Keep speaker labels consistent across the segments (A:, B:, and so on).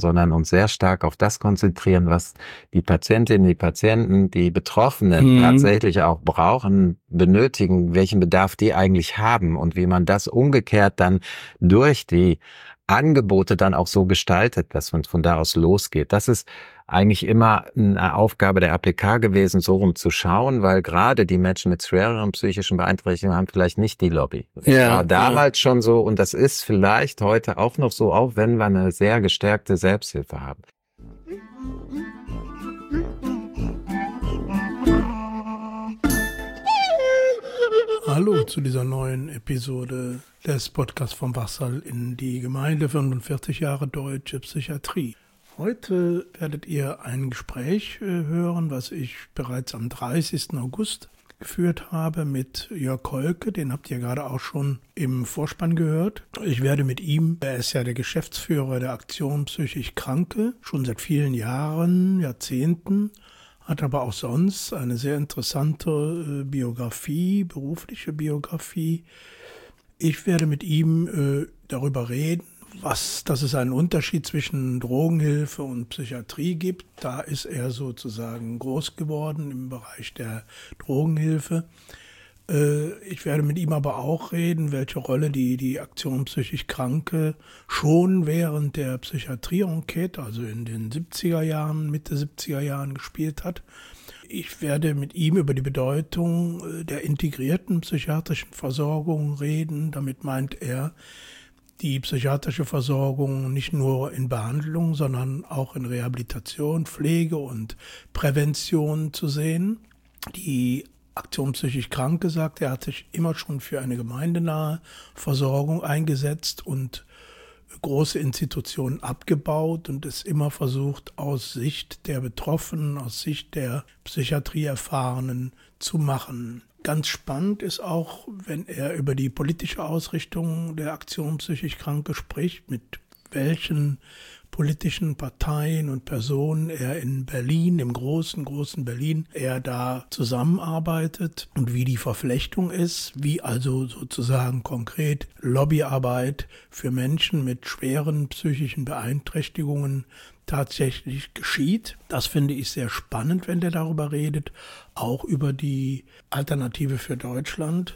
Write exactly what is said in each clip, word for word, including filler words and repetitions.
A: sondern uns sehr stark auf das konzentrieren, was die Patientinnen, die Patienten, die Betroffenen mhm. tatsächlich auch brauchen, benötigen, welchen Bedarf die eigentlich haben und wie man das umgekehrt dann durch die Angebote dann auch so gestaltet, dass man von da aus losgeht. Das ist eigentlich immer eine Aufgabe der A P K gewesen, so rum zu schauen, weil gerade die Menschen mit schwereren psychischen Beeinträchtigungen haben vielleicht nicht die Lobby. Das ja, war damals ja. schon so und das ist vielleicht heute auch noch so, auch wenn wir eine sehr gestärkte Selbsthilfe haben.
B: Hallo zu dieser neuen Episode des Podcasts vom Wachsaal in die Gemeinde fünfundvierzig Jahre Deutsche Psychiatrie. Heute werdet ihr ein Gespräch äh, hören, was ich bereits am dreißigsten August geführt habe mit Jörg Kolke. Den habt ihr gerade auch schon im Vorspann gehört. Ich werde mit ihm, er ist ja der Geschäftsführer der Aktion Psychisch Kranke, schon seit vielen Jahren, Jahrzehnten, hat aber auch sonst eine sehr interessante äh, Biografie, berufliche Biografie. Ich werde mit ihm äh, darüber reden, was, dass es einen Unterschied zwischen Drogenhilfe und Psychiatrie gibt. Da ist er sozusagen groß geworden im Bereich der Drogenhilfe. Äh, ich werde mit ihm aber auch reden, welche Rolle die, die Aktion Psychisch Kranke schon während der Psychiatrie-Enquete, also in den siebziger Jahren, Mitte siebziger Jahren gespielt hat. Ich werde mit ihm über die Bedeutung der integrierten psychiatrischen Versorgung reden. Damit meint er die psychiatrische Versorgung nicht nur in Behandlung, sondern auch in Rehabilitation, Pflege und Prävention zu sehen. Die Aktion Psychisch Kranke, sagt er, hat sich immer schon für eine gemeindenahe Versorgung eingesetzt und große Institutionen abgebaut und es immer versucht, aus Sicht der Betroffenen, aus Sicht der Psychiatrieerfahrenen zu machen. Ganz spannend ist auch, wenn er über die politische Ausrichtung der Aktion Psychisch Kranke spricht, mit welchen politischen Parteien und Personen er in Berlin, im großen, großen Berlin, er da zusammenarbeitet und wie die Verflechtung ist, wie also sozusagen konkret Lobbyarbeit für Menschen mit schweren psychischen Beeinträchtigungen tatsächlich geschieht. Das finde ich sehr spannend, wenn der darüber redet, auch über die Alternative für Deutschland.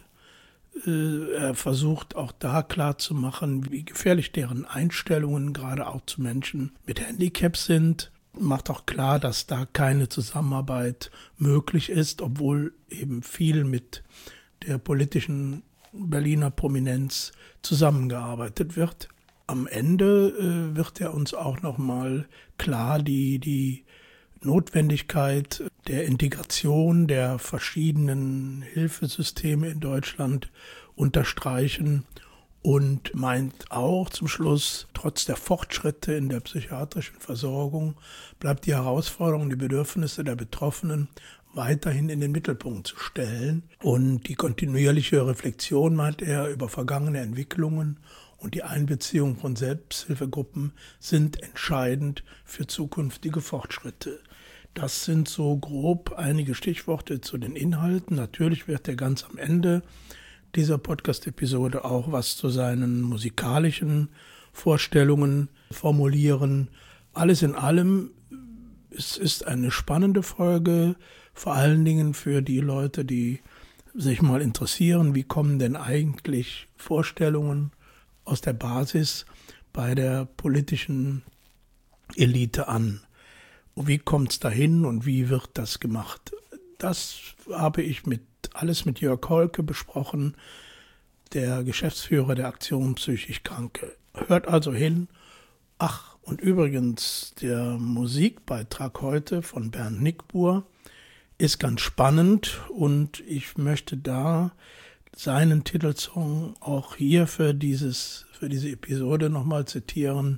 B: Er versucht auch da klarzumachen, wie gefährlich deren Einstellungen gerade auch zu Menschen mit Handicap sind. Macht auch klar, dass da keine Zusammenarbeit möglich ist, obwohl eben viel mit der politischen Berliner Prominenz zusammengearbeitet wird. Am Ende äh, wird er uns auch nochmal klar die, die Notwendigkeit der Integration der verschiedenen Hilfesysteme in Deutschland unterstreichen und meint auch zum Schluss, trotz der Fortschritte in der psychiatrischen Versorgung bleibt die Herausforderung, die Bedürfnisse der Betroffenen weiterhin in den Mittelpunkt zu stellen. Und die kontinuierliche Reflexion, meint er, über vergangene Entwicklungen und die Einbeziehung von Selbsthilfegruppen sind entscheidend für zukünftige Fortschritte. Das sind so grob einige Stichworte zu den Inhalten. Natürlich wird er ganz am Ende dieser Podcast-Episode auch was zu seinen musikalischen Vorstellungen formulieren. Alles in allem, es ist eine spannende Folge, vor allen Dingen für die Leute, die sich mal interessieren, wie kommen denn eigentlich Vorstellungen aus der Basis bei der politischen Elite an. Und wie kommt es dahin und wie wird das gemacht? Das habe ich mit alles mit Jörg Kolke besprochen, der Geschäftsführer der Aktion Psychisch Kranke. Hört also hin. Ach, und übrigens, der Musikbeitrag heute von Bernd Nickbuhr ist ganz spannend und ich möchte da seinen Titelsong auch hier für, dieses, für diese Episode nochmal zitieren.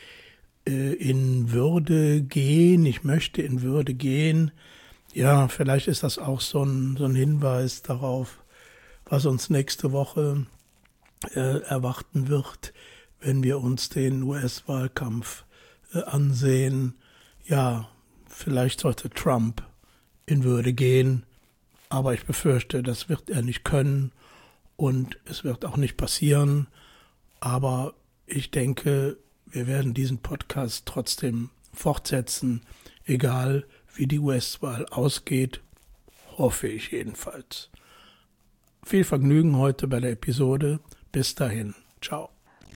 B: In Würde gehen, ich möchte in Würde gehen. Ja, vielleicht ist das auch so ein, so ein Hinweis darauf, was uns nächste Woche äh, erwarten wird, wenn wir uns den U S-Wahlkampf äh, ansehen. Ja, vielleicht sollte Trump in Würde gehen, aber ich befürchte, das wird er nicht können und es wird auch nicht passieren. Aber ich denke, wir werden diesen Podcast trotzdem fortsetzen, egal wie die U S-Wahl ausgeht, hoffe ich jedenfalls. Viel Vergnügen heute bei der Episode. Bis dahin. Ciao.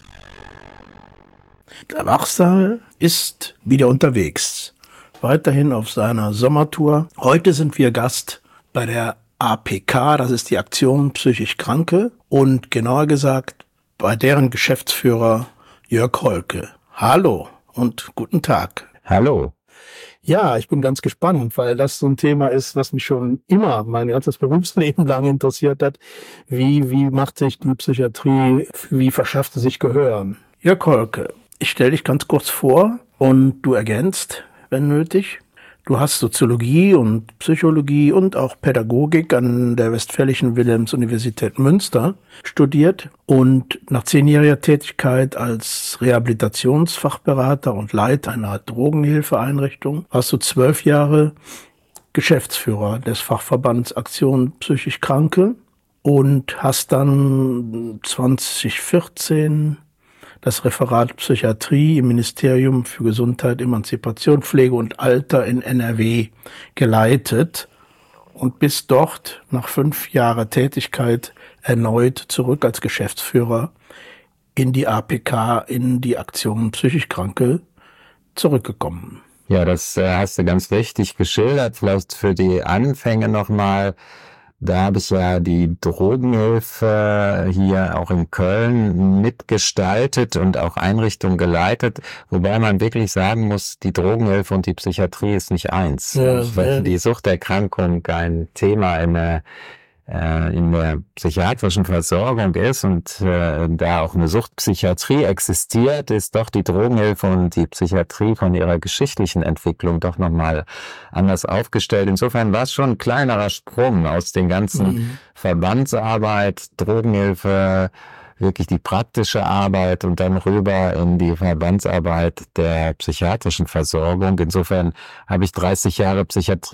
B: Der Wachsaal ist wieder unterwegs. Weiterhin auf seiner Sommertour. Heute sind wir Gast bei der A P K, das ist die Aktion Psychisch Kranke, und genauer gesagt bei deren Geschäftsführer Jörg Holke. Hallo und guten Tag.
A: Hallo.
B: Ja, ich bin ganz gespannt, weil das so ein Thema ist, was mich schon immer mein ganzes Berufsleben lang interessiert hat. Wie, wie macht sich die Psychiatrie, wie verschafft sie sich Gehör? Jörg Holke, ich stelle dich ganz kurz vor und du ergänzt, wenn nötig. Du hast Soziologie und Psychologie und auch Pädagogik an der Westfälischen Wilhelms-Universität Münster studiert und nach zehnjähriger Tätigkeit als Rehabilitationsfachberater und Leiter einer Drogenhilfeeinrichtung warst du zwölf Jahre Geschäftsführer des Fachverbands Aktion Psychisch Kranke und hast dann zwanzig vierzehn das Referat Psychiatrie im Ministerium für Gesundheit, Emanzipation, Pflege und Alter in N R W geleitet und bist dort nach fünf Jahren Tätigkeit erneut zurück als Geschäftsführer in die A P K, in die Aktion Psychisch Kranke zurückgekommen.
A: Ja, das äh, hast du ganz richtig geschildert. Vielleicht für die Anfänge nochmal. Da habe ich ja die Drogenhilfe hier auch in Köln mitgestaltet und auch Einrichtungen geleitet, wobei man wirklich sagen muss, die Drogenhilfe und die Psychiatrie ist nicht eins. Ja, weil ja. Die Suchterkrankung ein Thema in der, äh, in der psychiatrischen Versorgung ist und äh, da auch eine Suchtpsychiatrie existiert, ist doch die Drogenhilfe und die Psychiatrie von ihrer geschichtlichen Entwicklung doch nochmal anders aufgestellt. Insofern war es schon ein kleinerer Sprung aus den ganzen mhm. Verbandsarbeit, Drogenhilfe, wirklich die praktische Arbeit und dann rüber in die Verbandsarbeit der psychiatrischen Versorgung. Insofern habe ich dreißig Jahre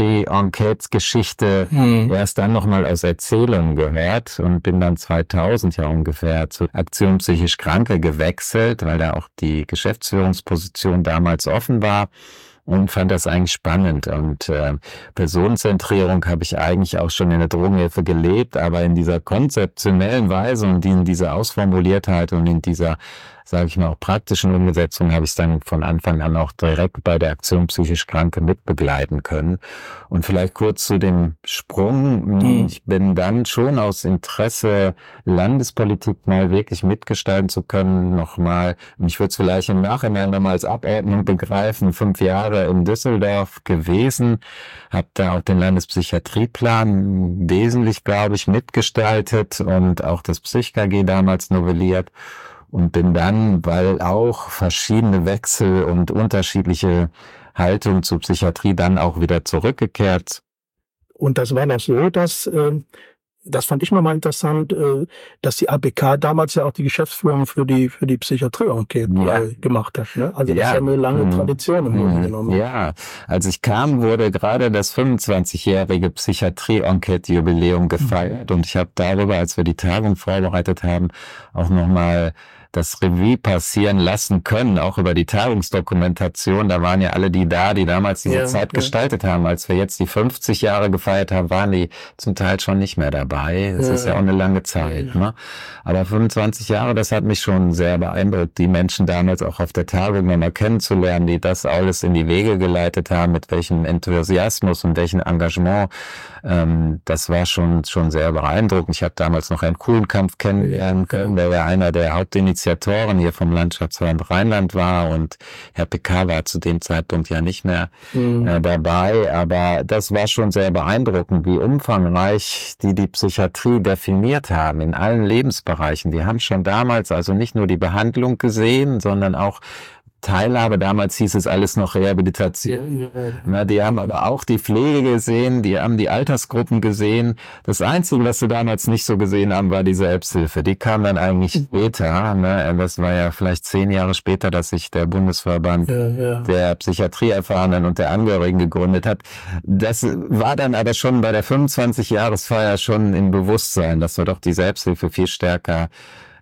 A: Psychiatrie-Enquete-Geschichte mhm. erst dann nochmal aus Erzählungen gehört und bin dann zweitausend ja ungefähr zur Aktion Psychisch Kranke gewechselt, weil da auch die Geschäftsführungsposition damals offen war. Und fand das eigentlich spannend. Und äh, Personenzentrierung habe ich eigentlich auch schon in der Drogenhilfe gelebt, aber in dieser konzeptionellen Weise und in dieser Ausformuliertheit und in dieser, sage ich mal, auch praktischen Umsetzung habe ich es dann von Anfang an auch direkt bei der Aktion Psychisch Kranke mitbegleiten können. Und vielleicht kurz zu dem Sprung. Mhm. Ich bin dann schon aus Interesse, Landespolitik mal wirklich mitgestalten zu können, nochmal, ich würde es vielleicht im Nachhinein nochmal als Abordnung begreifen, fünf Jahre in Düsseldorf gewesen, habe da auch den Landespsychiatrieplan wesentlich, glaube ich, mitgestaltet und auch das Psych-K G damals novelliert. Und bin dann, weil auch verschiedene Wechsel und unterschiedliche Haltungen zur Psychiatrie dann auch wieder zurückgekehrt.
B: Und das war noch so, dass, äh, das fand ich nochmal interessant, äh, dass die A P K damals ja auch die Geschäftsführung für die für die Psychiatrie-Enquete ja. äh, gemacht hat. Ne? Also das ja. ist ja eine lange mhm. Tradition im Grunde genommen.
A: Ja, als ich kam, wurde gerade das fünfundzwanzigjährige Psychiatrie-Enquete-Jubiläum gefeiert. Mhm. Und ich habe darüber, als wir die Tagung vorbereitet haben, auch nochmal das Revue passieren lassen können, auch über die Tagungsdokumentation. Da waren ja alle die da, die damals diese ja, Zeit ja. gestaltet haben. Als wir jetzt die fünfzig Jahre gefeiert haben, waren die zum Teil schon nicht mehr dabei. Das ja. ist ja auch eine lange Zeit. Ja. Ne? Aber fünfundzwanzig Jahre, das hat mich schon sehr beeindruckt, die Menschen damals auch auf der Tagung nochmal kennenzulernen, die das alles in die Wege geleitet haben, mit welchem Enthusiasmus und welchem Engagement. Ähm, das war schon schon sehr beeindruckend. Ich habe damals noch Herrn Kuhlenkampf kennenlernen können, der ja einer der Hauptinitiatoren hier vom Landschaftsverband Rheinland war, und Herr Pekar war zu dem Zeitpunkt ja nicht mehr mhm. äh, dabei, aber das war schon sehr beeindruckend, wie umfangreich die die Psychiatrie definiert haben in allen Lebensbereichen. Die haben schon damals also nicht nur die Behandlung gesehen, sondern auch Teilhabe, damals hieß es alles noch Rehabilitation. Ja, ja. Na, die haben aber auch die Pflege gesehen, die haben die Altersgruppen gesehen. Das Einzige, was sie damals nicht so gesehen haben, war die Selbsthilfe. Die kam dann eigentlich später. Ne? Das war ja vielleicht zehn Jahre später, dass sich der Bundesverband ja, ja. der Psychiatrieerfahrenen und der Angehörigen gegründet hat. Das war dann aber schon bei der fünfundzwanzig-Jahresfeier schon im Bewusstsein, dass wir doch die Selbsthilfe viel stärker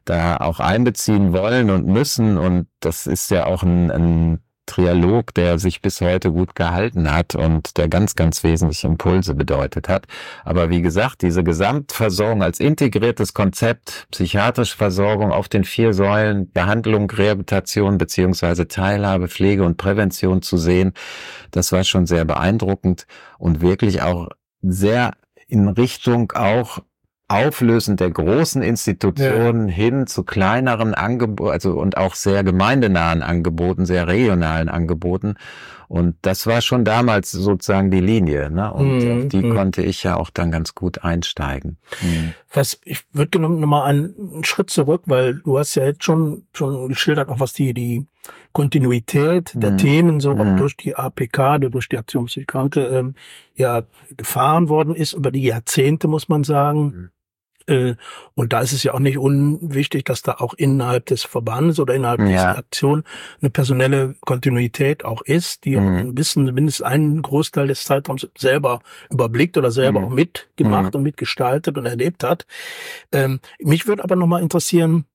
A: da auch einbeziehen wollen und müssen. Und das ist ja auch ein, ein Trialog, der sich bis heute gut gehalten hat und der ganz, ganz wesentliche Impulse bedeutet hat. Aber wie gesagt, diese Gesamtversorgung als integriertes Konzept, psychiatrische Versorgung auf den vier Säulen, Behandlung, Rehabilitation beziehungsweise Teilhabe, Pflege und Prävention zu sehen, das war schon sehr beeindruckend und wirklich auch sehr in Richtung auch Auflösen der großen Institutionen ja. hin zu kleineren Angeboten, also und auch sehr gemeindenahen Angeboten, sehr regionalen Angeboten. Und das war schon damals sozusagen die Linie, ne? Und mhm. auf die mhm. konnte ich ja auch dann ganz gut einsteigen. Mhm.
B: Was, ich würde noch mal einen Schritt zurück, weil du hast ja jetzt schon schon geschildert, auch was die die Kontinuität der mhm. Themen so mhm. durch die A P K, durch die Aktion Psychisch Kranke ähm, ja gefahren worden ist über die Jahrzehnte, muss man sagen. Mhm. Und da ist es ja auch nicht unwichtig, dass da auch innerhalb des Verbandes oder innerhalb ja. dieser Aktion eine personelle Kontinuität auch ist, die mhm. auch ein bisschen, zumindest einen Großteil des Zeitraums selber überblickt oder selber mhm. auch mitgemacht mhm. und mitgestaltet und erlebt hat. Ähm, mich würde aber nochmal interessieren,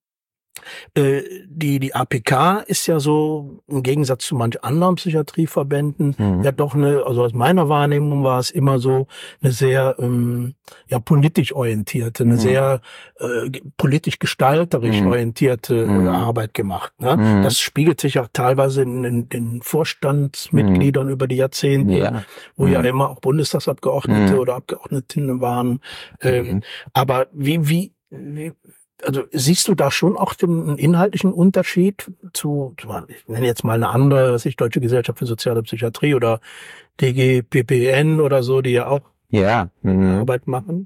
B: äh, die die A P K ist ja so im Gegensatz zu manch anderen Psychiatrieverbänden mhm. ja doch eine, also aus meiner Wahrnehmung war es immer so eine sehr ähm, ja politisch orientierte, eine mhm. sehr äh, politisch gestalterisch mhm. orientierte mhm. äh, Arbeit gemacht. Ne? Mhm. Das spiegelt sich auch teilweise in, in den Vorstandsmitgliedern mhm. über die Jahrzehnte, ja. wo mhm. ja immer auch Bundestagsabgeordnete mhm. oder Abgeordnetinnen waren. Ähm, mhm. Aber wie wie wie Also siehst du da schon auch den inhaltlichen Unterschied zu, ich nenne jetzt mal eine andere, was ich, Deutsche Gesellschaft für Soziale Psychiatrie oder D G P P N oder so, die ja auch
A: ja,
B: Arbeit machen?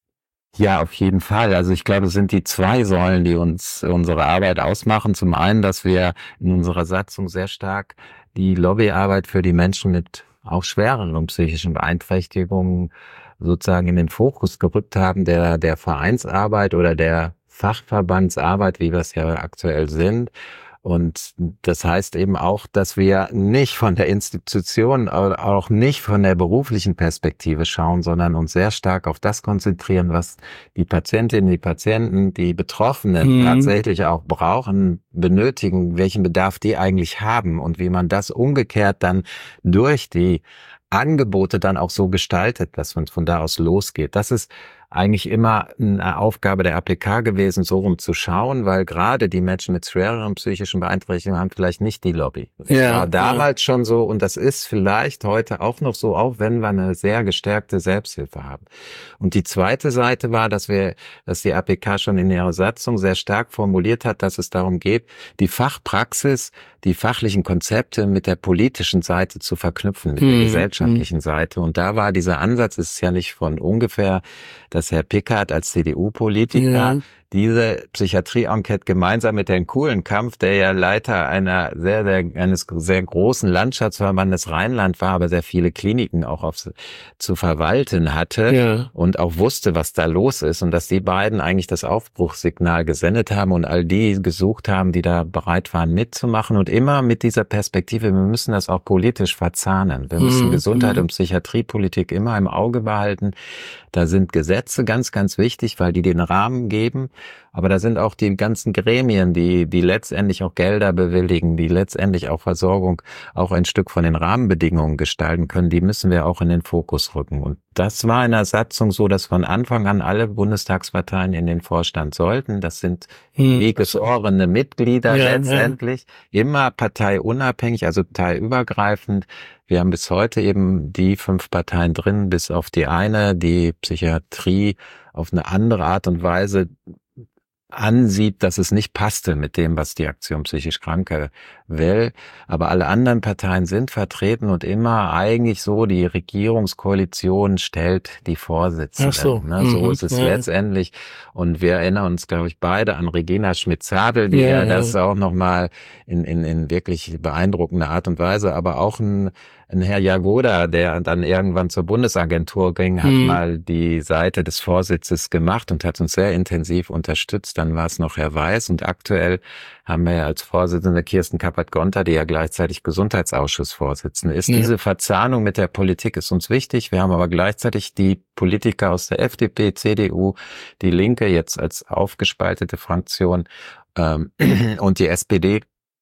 A: Ja, auf jeden Fall. Also ich glaube, es sind die zwei Säulen, die uns unsere Arbeit ausmachen. Zum einen, dass wir in unserer Satzung sehr stark die Lobbyarbeit für die Menschen mit auch schwereren psychischen Beeinträchtigungen sozusagen in den Fokus gerückt haben, der der Vereinsarbeit oder der Fachverbandsarbeit, wie wir es ja aktuell sind. Und das heißt eben auch, dass wir nicht von der Institution, auch nicht von der beruflichen Perspektive schauen, sondern uns sehr stark auf das konzentrieren, was die Patientinnen, die Patienten, die Betroffenen mhm. tatsächlich auch brauchen, benötigen, welchen Bedarf die eigentlich haben und wie man das umgekehrt dann durch die Angebote dann auch so gestaltet, dass man von da aus losgeht. Das ist eigentlich immer eine Aufgabe der A P K gewesen, so rum zu schauen, weil gerade die Menschen mit schwereren psychischen Beeinträchtigungen haben vielleicht nicht die Lobby. Das ja, war damals ja. schon so und das ist vielleicht heute auch noch so, auch wenn wir eine sehr gestärkte Selbsthilfe haben. Und die zweite Seite war, dass wir, dass die A P K schon in ihrer Satzung sehr stark formuliert hat, dass es darum geht, die Fachpraxis, die fachlichen Konzepte mit der politischen Seite zu verknüpfen, mit hm. der gesellschaftlichen hm. Seite. Und da war dieser Ansatz, ist ja nicht von ungefähr, dass Herr Pickard als C D U-Politiker ja. diese Psychiatrie-Enquete gemeinsam mit Herrn Kuhlenkampf, der ja Leiter einer sehr, sehr, eines sehr großen Landschaftsverbandes Rheinland war, aber sehr viele Kliniken auch auf, zu verwalten hatte ja. und auch wusste, was da los ist und dass die beiden eigentlich das Aufbruchssignal gesendet haben und all die gesucht haben, die da bereit waren mitzumachen und immer mit dieser Perspektive, wir müssen das auch politisch verzahnen. Wir müssen mhm. Gesundheit und Psychiatriepolitik immer im Auge behalten. Da sind Gesetze ganz, ganz wichtig, weil die den Rahmen geben. Aber da sind auch die ganzen Gremien, die die letztendlich auch Gelder bewilligen, die letztendlich auch Versorgung auch ein Stück von den Rahmenbedingungen gestalten können. Die müssen wir auch in den Fokus rücken. Und das war in der Satzung so, dass von Anfang an alle Bundestagsparteien in den Vorstand sollten. Das sind hm. wegesorene Mitglieder ja, letztendlich, ja. immer parteiunabhängig, also parteiübergreifend. Wir haben bis heute eben die fünf Parteien drin, bis auf die eine, die Psychiatrie auf eine andere Art und Weise ansieht, dass es nicht passte mit dem, was die Aktion Psychisch Kranke will. Aber alle anderen Parteien sind vertreten und immer eigentlich so, die Regierungskoalition stellt die Vorsitzenden. Ach so, ne? So mhm. ist es ja. letztendlich. Und wir erinnern uns, glaube ich, beide an Regina Schmidt-Zabel, die ja, ja das ja. auch nochmal in, in, in wirklich beeindruckender Art und Weise, aber auch ein Ein Herr Jagoda, der dann irgendwann zur Bundesagentur ging, hat hm. mal die Seite des Vorsitzes gemacht und hat uns sehr intensiv unterstützt. dann war es noch Herr Weiß und aktuell haben wir ja als Vorsitzende Kirsten Kappert-Gonter, die ja gleichzeitig Gesundheitsausschussvorsitzende ist. Ja. Diese Verzahnung mit der Politik ist uns wichtig. Wir haben aber gleichzeitig die Politiker aus der F D P, C D U, die Linke jetzt als aufgespaltete Fraktion ähm, und die S P D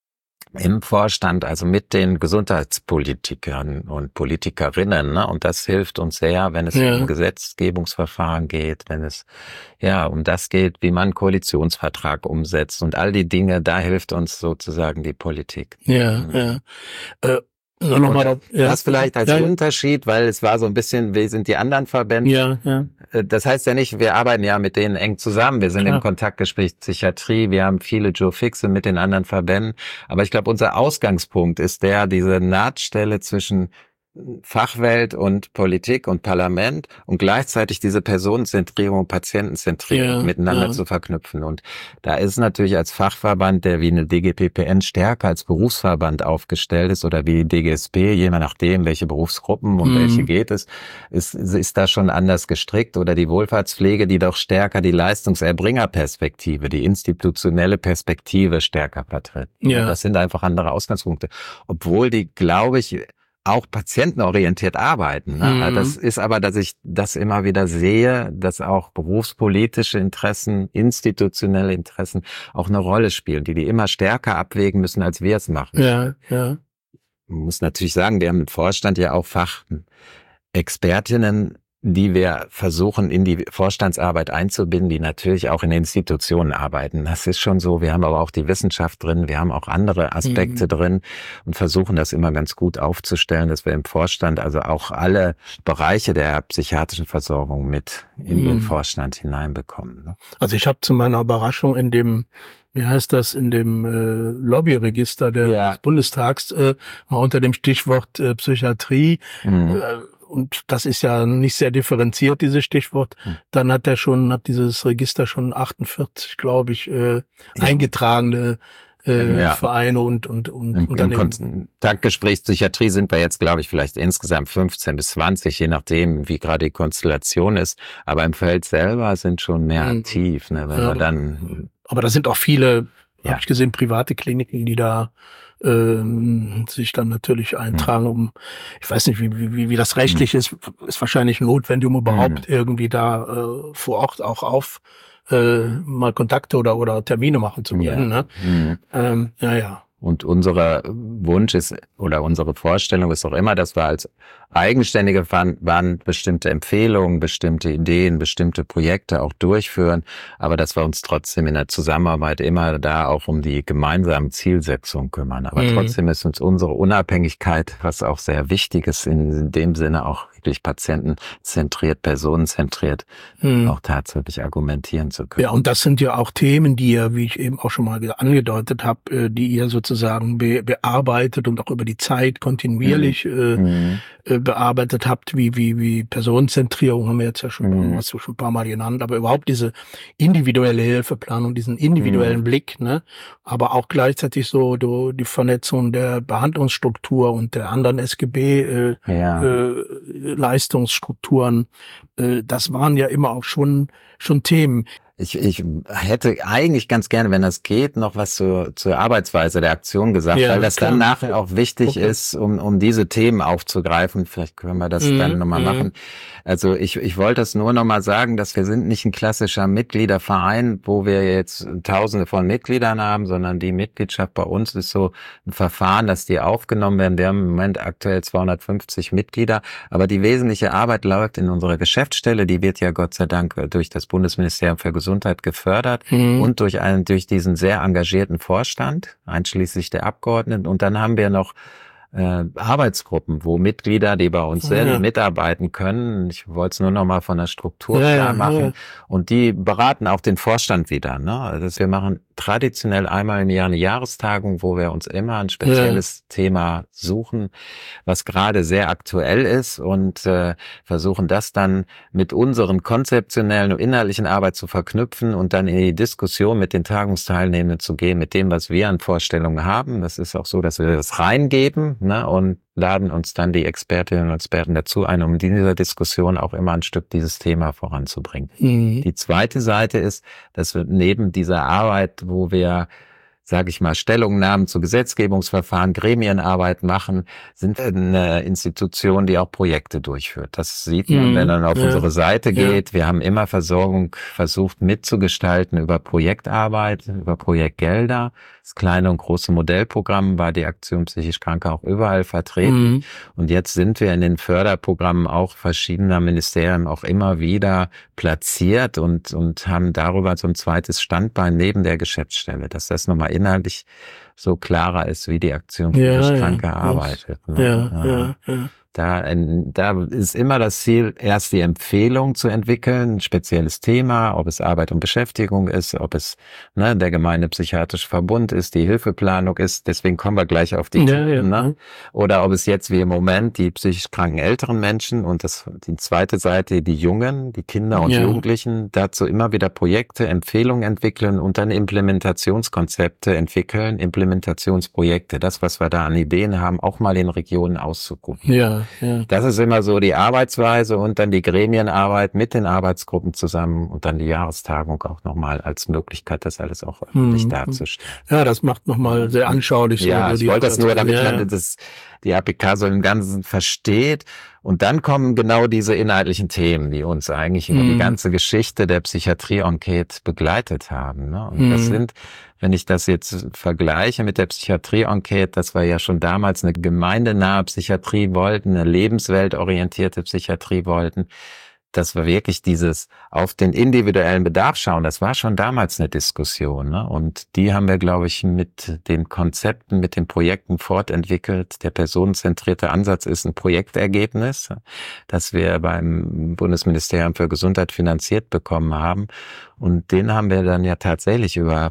A: im Vorstand, also mit den Gesundheitspolitikern und Politikerinnen, ne? Und das hilft uns sehr, wenn es ja. um Gesetzgebungsverfahren geht, wenn es ja um das geht, wie man einen Koalitionsvertrag umsetzt und all die Dinge, da hilft uns sozusagen die Politik.
B: Ja, ja. Äh, Nur noch mal
A: das,
B: ja.
A: das vielleicht als
B: ja, ja.
A: Unterschied, weil es war so ein bisschen, wie sind die anderen Verbände?
B: Ja, ja.
A: Das heißt ja nicht, wir arbeiten ja mit denen eng zusammen. Wir sind Klar. im Kontaktgespräch Psychiatrie, wir haben viele Joe Fixe mit den anderen Verbänden. Aber ich glaube, unser Ausgangspunkt ist der, diese Nahtstelle zwischen Fachwelt und Politik und Parlament und gleichzeitig diese Personenzentrierung und Patientenzentrierung ja, miteinander ja. zu verknüpfen. Und da ist natürlich als Fachverband, der wie eine D G P P N stärker als Berufsverband aufgestellt ist oder wie D G S P, je nachdem, welche Berufsgruppen und mhm. welche geht es, ist, ist da schon anders gestrickt. Oder die Wohlfahrtspflege, die doch stärker die Leistungserbringerperspektive, die institutionelle Perspektive stärker vertritt. Ja. Das sind einfach andere Ausgangspunkte. Obwohl die, glaube ich, auch patientenorientiert arbeiten. Ne? Mhm. Das ist aber, dass ich das immer wieder sehe, dass auch berufspolitische Interessen, institutionelle Interessen auch eine Rolle spielen, die die immer stärker abwägen müssen, als wir es machen.
B: Ja, ja.
A: Man muss natürlich sagen, wir haben im Vorstand ja auch Fachexpertinnen, die wir versuchen, in die Vorstandsarbeit einzubinden, die natürlich auch in Institutionen arbeiten. Das ist schon so. Wir haben aber auch die Wissenschaft drin, wir haben auch andere Aspekte mhm. drin und versuchen das immer ganz gut aufzustellen, dass wir im Vorstand also auch alle Bereiche der psychiatrischen Versorgung mit in mhm. den Vorstand hineinbekommen.
B: Also ich habe zu meiner Überraschung in dem wie heißt das, in dem äh, Lobbyregister des ja. Bundestags äh, unter dem Stichwort äh, Psychiatrie mhm. äh, und das ist ja nicht sehr differenziert, dieses Stichwort. Hm. Dann hat er schon, hat dieses Register schon achtundvierzig, glaube ich, äh, ja. eingetragene äh, ja. Vereine und und und
A: Im,
B: Unternehmen.
A: Im Kontaktgespräch Psychiatrie sind wir jetzt, glaube ich, vielleicht insgesamt fünfzehn bis zwanzig, je nachdem, wie gerade die Konstellation ist. Aber im Feld selber sind schon mehr mhm. aktiv, ne, wenn ja. wir dann.
B: Aber da sind auch viele, ja. habe ich gesehen, private Kliniken, die da ähm, sich dann natürlich eintragen, um, ich weiß nicht, wie wie wie das rechtlich mhm. ist, ist wahrscheinlich notwendig, um überhaupt mhm. irgendwie da äh, vor Ort auch auf äh, mal Kontakte oder oder Termine machen zu können. Ja. Ne? Mhm. Ähm, ja, ja.
A: Und unser Wunsch ist, oder unsere Vorstellung ist auch immer, dass wir als eigenständige Verband bestimmte Empfehlungen, bestimmte Ideen, bestimmte Projekte auch durchführen, aber dass wir uns trotzdem in der Zusammenarbeit immer da auch um die gemeinsamen Zielsetzungen kümmern. Aber mhm. trotzdem ist uns unsere Unabhängigkeit, was auch sehr wichtig ist, in dem Sinne auch wirklich patientenzentriert, personenzentriert, mhm. auch tatsächlich argumentieren zu können.
B: Ja, und das sind ja auch Themen, die ihr, wie ich eben auch schon mal angedeutet habe, die ihr sozusagen be- bearbeitet und auch über die Zeit kontinuierlich mhm. äh, bearbeitet habt, wie wie wie Personenzentrierung haben wir jetzt ja schon, mhm. hast du schon ein paar Mal genannt, aber überhaupt diese individuelle Hilfeplanung, diesen individuellen mhm. Blick, ne, aber auch gleichzeitig so do, die Vernetzung der Behandlungsstruktur und der anderen S G B äh, ja. äh, Leistungsstrukturen, äh, das waren ja immer auch schon schon Themen.
A: Ich, ich hätte eigentlich ganz gerne, wenn das geht, noch was zur, zur Arbeitsweise der Aktion gesagt, ja, weil das klar. dann nachher auch wichtig okay. ist, um, um diese Themen aufzugreifen. Vielleicht können wir das mhm. dann nochmal mhm. machen. Also ich, ich wollte das nur nochmal sagen, dass wir sind nicht ein klassischer Mitgliederverein, wo wir jetzt Tausende von Mitgliedern haben, sondern die Mitgliedschaft bei uns ist so ein Verfahren, dass die aufgenommen werden. Wir haben im Moment aktuell zweihundertfünfzig Mitglieder, aber die wesentliche Arbeit läuft in unserer Geschäftsstelle. Die wird ja Gott sei Dank durch das Bundesministerium für Gesundheit gefördert mhm. und durch einen, durch diesen sehr engagierten Vorstand, einschließlich der Abgeordneten. Und dann haben wir noch äh, Arbeitsgruppen, wo Mitglieder, die bei uns ja. sind, mitarbeiten können. Ich wollte es nur noch mal von der Struktur
B: ja,
A: klar machen.
B: Ja.
A: Und die beraten auch den Vorstand wieder. Ne? Also wir machen traditionell einmal im Jahr eine Jahrestagung, wo wir uns immer ein spezielles ja. Thema suchen, was gerade sehr aktuell ist und äh, versuchen das dann mit unseren konzeptionellen und inhaltlichen Arbeit zu verknüpfen und dann in die Diskussion mit den Tagungsteilnehmenden zu gehen, mit dem, was wir an Vorstellungen haben. Das ist auch so, dass wir das reingeben, ne, und laden uns dann die Expertinnen und Experten dazu ein, um in dieser Diskussion auch immer ein Stück dieses Thema voranzubringen. Mhm. Die zweite Seite ist, dass wir neben dieser Arbeit, wo wir, sage ich mal, Stellungnahmen zu Gesetzgebungsverfahren, Gremienarbeit machen, sind eine Institution, die auch Projekte durchführt. Das sieht man, mhm. wenn man auf ja. unsere Seite geht. Ja. Wir haben immer Versorgung versucht mitzugestalten über Projektarbeit, über Projektgelder. Das kleine und große Modellprogramm war die Aktion Psychisch Kranke auch überall vertreten. Mhm. Und jetzt sind wir in den Förderprogrammen auch verschiedener Ministerien auch immer wieder platziert und, und haben darüber so ein zweites Standbein neben der Geschäftsstelle, dass das nochmal inhaltlich so klarer ist, wie die Aktion Psychisch ja, Kranke ja, arbeitet.
B: Ja, ja, ja. ja.
A: Da, da ist immer das Ziel, erst die Empfehlung zu entwickeln, ein spezielles Thema, ob es Arbeit und Beschäftigung ist, ob es ne, der Gemeine Psychiatrische Verbund ist, die Hilfeplanung ist, deswegen kommen wir gleich auf die
B: ja,
A: Themen,
B: ja.
A: ne? Oder ob es jetzt wie im Moment die psychisch kranken älteren Menschen und das die zweite Seite, die Jungen, die Kinder und ja. Jugendlichen, dazu immer wieder Projekte, Empfehlungen entwickeln und dann Implementationskonzepte entwickeln, Implementationsprojekte, das, was wir da an Ideen haben, auch mal in Regionen auszugucken.
B: Ja. Ja.
A: Das ist immer so die Arbeitsweise und dann die Gremienarbeit mit den Arbeitsgruppen zusammen und dann die Jahrestagung auch nochmal als Möglichkeit, das alles auch öffentlich hm. darzustellen.
B: Ja, das macht nochmal sehr anschaulich.
A: Ja,
B: so
A: ich wollte das nur, damit ja. man das, die A P K so im Ganzen versteht. Und dann kommen genau diese inhaltlichen Themen, die uns eigentlich über hm. die ganze Geschichte der Psychiatrie-Enquete begleitet haben. Ne? Und hm. das sind, wenn ich das jetzt vergleiche mit der Psychiatrie-Enquete, dass wir ja schon damals eine gemeindenahe Psychiatrie wollten, eine lebensweltorientierte Psychiatrie wollten, dass wir wirklich dieses auf den individuellen Bedarf schauen, das war schon damals eine Diskussion, ne? Und die haben wir, glaube ich, mit den Konzepten, mit den Projekten fortentwickelt. Der personenzentrierte Ansatz ist ein Projektergebnis, das wir beim Bundesministerium für Gesundheit finanziert bekommen haben. Und den haben wir dann ja tatsächlich über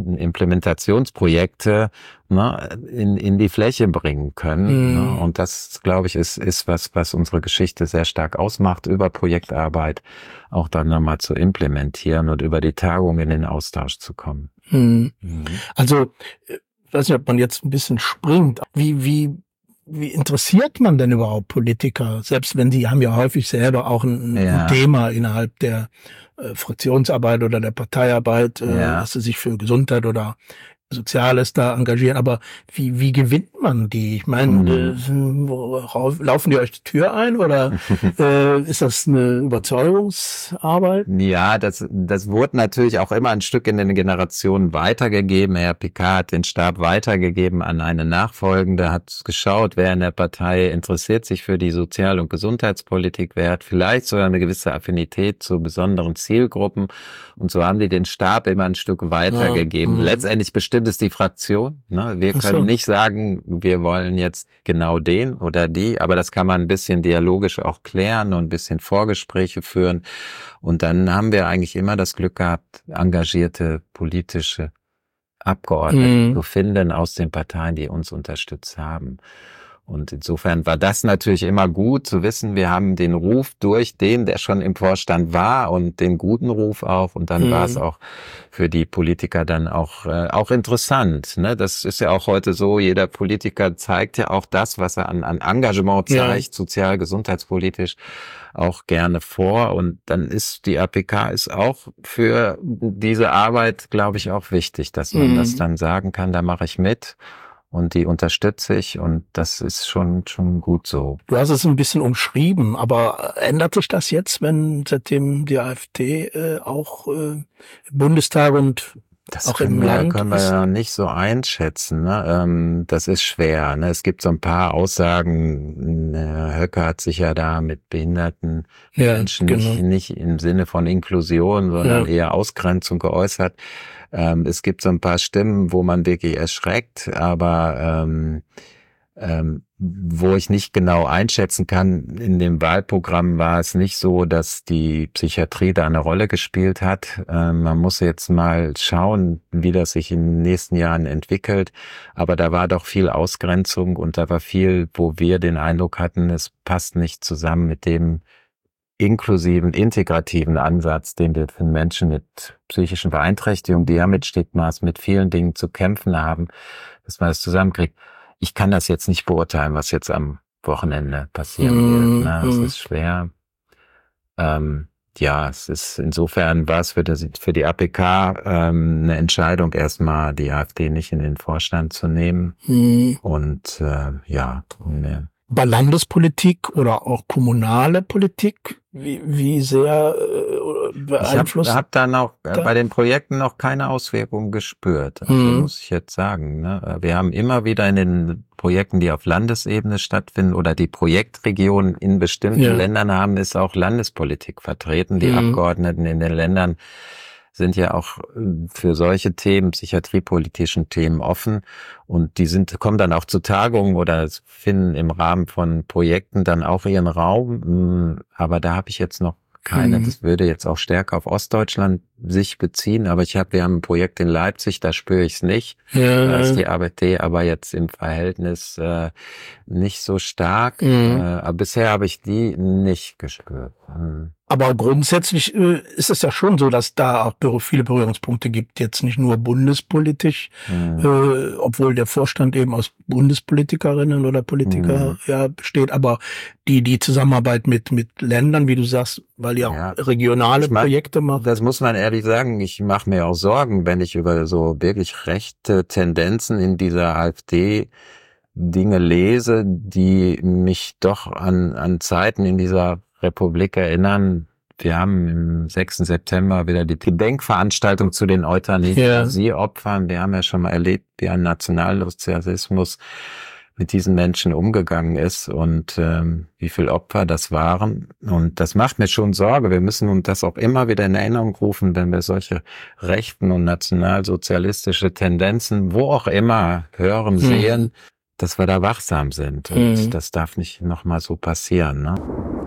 A: Implementationsprojekte ne, in, in die Fläche bringen können. Mhm. Ne? Und das, glaube ich, ist, ist was, was unsere Geschichte sehr stark ausmacht, über Projektarbeit auch dann nochmal zu implementieren und über die Tagung in den Austausch zu kommen.
B: Mhm. Mhm. Also, ich weiß nicht, ob man jetzt ein bisschen springt. Wie, wie, wie interessiert man denn überhaupt Politiker? Selbst wenn die haben ja häufig selber auch ein, ja. ein Thema innerhalb der äh, Fraktionsarbeit oder der Parteiarbeit, äh, ja. dass sie sich für Gesundheit oder Soziales da engagieren, aber wie wie gewinnt man die? Ich meine, mhm. äh, laufen die euch die Tür ein oder äh, ist das eine Überzeugungsarbeit?
A: Ja, das das wurde natürlich auch immer ein Stück in den Generationen weitergegeben. Herr Picard hat den Stab weitergegeben an eine Nachfolgende, hat geschaut, wer in der Partei interessiert sich für die Sozial- und Gesundheitspolitik, wer hat vielleicht sogar eine gewisse Affinität zu besonderen Zielgruppen und so haben die den Stab immer ein Stück weitergegeben. Ja. Letztendlich bestimmt ist die Fraktion. Ne? Wir können so. nicht sagen, wir wollen jetzt genau den oder die, aber das kann man ein bisschen dialogisch auch klären und ein bisschen Vorgespräche führen. Und dann haben wir eigentlich immer das Glück gehabt, engagierte politische Abgeordnete mhm. zu finden aus den Parteien, die uns unterstützt haben. Und insofern war das natürlich immer gut zu wissen, wir haben den Ruf durch den, der schon im Vorstand war und den guten Ruf auch. Und dann mhm. war es auch für die Politiker dann auch äh, auch interessant. Ne? Das ist ja auch heute so, jeder Politiker zeigt ja auch das, was er an, an Engagement zeigt, ja. sozial, gesundheitspolitisch auch gerne vor. Und dann ist die A P K ist auch für diese Arbeit, glaube ich, auch wichtig, dass man mhm. das dann sagen kann, da mache ich mit. Und die unterstütze ich und das ist schon schon gut so.
B: Du hast es ein bisschen umschrieben, aber ändert sich das jetzt, wenn seitdem die AfD äh, auch äh, im Bundestag und
A: das
B: auch im
A: wir,
B: Land
A: können wir ja nicht so einschätzen. Ne? Ähm, das ist schwer. Ne? Es gibt so ein paar Aussagen. Herr Höcke hat sich ja da mit behinderten ja, Menschen genau. nicht, nicht im Sinne von Inklusion, sondern ja. eher Ausgrenzung geäußert. Ähm, es gibt so ein paar Stimmen, wo man wirklich erschreckt, aber ähm, ähm, wo ich nicht genau einschätzen kann, in dem Wahlprogramm war es nicht so, dass die Psychiatrie da eine Rolle gespielt hat. Ähm, man muss jetzt mal schauen, wie das sich in den nächsten Jahren entwickelt. Aber da war doch viel Ausgrenzung und da war viel, wo wir den Eindruck hatten, es passt nicht zusammen mit dem inklusiven, integrativen Ansatz, den wir für Menschen mit psychischen Beeinträchtigungen, die ja mit Stigmas, mit vielen Dingen zu kämpfen haben, dass man das zusammenkriegt. ich kann das jetzt nicht beurteilen, was jetzt am Wochenende passieren
B: Mhm.
A: wird. Ne? Es ist schwer. Ähm, ja, es ist insofern war es für, das, für die A P K ähm, eine Entscheidung, erstmal die AfD nicht in den Vorstand zu nehmen.
B: Mhm.
A: Und äh, ja, ne.
B: Bei Landespolitik oder auch kommunale Politik, wie, wie sehr äh, beeinflusst?
A: Ich habe hab dann auch äh,
B: da?
A: bei den Projekten noch keine Auswirkungen gespürt. Also
B: Mhm.
A: muss ich jetzt sagen. Ne? Wir haben immer wieder in den Projekten, die auf Landesebene stattfinden oder die Projektregionen in bestimmten
B: Ja.
A: Ländern haben, ist auch Landespolitik vertreten. Die
B: Mhm.
A: Abgeordneten in den Ländern sind ja auch für solche Themen, psychiatriepolitischen Themen offen und die sind kommen dann auch zu Tagungen oder finden im Rahmen von Projekten dann auch ihren Raum. Aber da habe ich jetzt noch keine.
B: Mhm.
A: Das würde jetzt auch stärker auf Ostdeutschland sich beziehen, aber ich habe, wir haben ein Projekt in Leipzig, da spüre ich es nicht.
B: Ja.
A: Da ist die AfD aber jetzt im Verhältnis äh, nicht so stark.
B: Mhm.
A: Äh, aber bisher habe ich die nicht gespürt. Hm.
B: Aber grundsätzlich äh, ist es ja schon so, dass da auch berü- viele Berührungspunkte gibt, jetzt nicht nur bundespolitisch,
A: Hm.
B: äh, obwohl der Vorstand eben aus Bundespolitikerinnen oder Politiker
A: Hm.
B: ja besteht, aber die die Zusammenarbeit mit mit Ländern, wie du sagst, weil ihr auch
A: Ja.
B: regionale
A: Ich mein,
B: Projekte macht.
A: Das muss man ehrlich sagen. Ich mache mir auch Sorgen, wenn ich über so wirklich rechte Tendenzen in dieser AfD Dinge lese, die mich doch an, an Zeiten in dieser Republik erinnern. Wir haben im sechsten September wieder die Gedenkveranstaltung zu den Euthanasieopfern. Wir haben ja schon mal erlebt, wie ein Nationalsozialismus mit diesen Menschen umgegangen ist und ähm, wie viel Opfer das waren. Und das macht mir schon Sorge. Wir müssen uns das auch immer wieder in Erinnerung rufen, wenn wir solche rechten und nationalsozialistische Tendenzen, wo auch immer, hören,
B: Hm.
A: sehen, dass wir da wachsam sind. Und
B: Hm.
A: das darf nicht nochmal so passieren. Ne?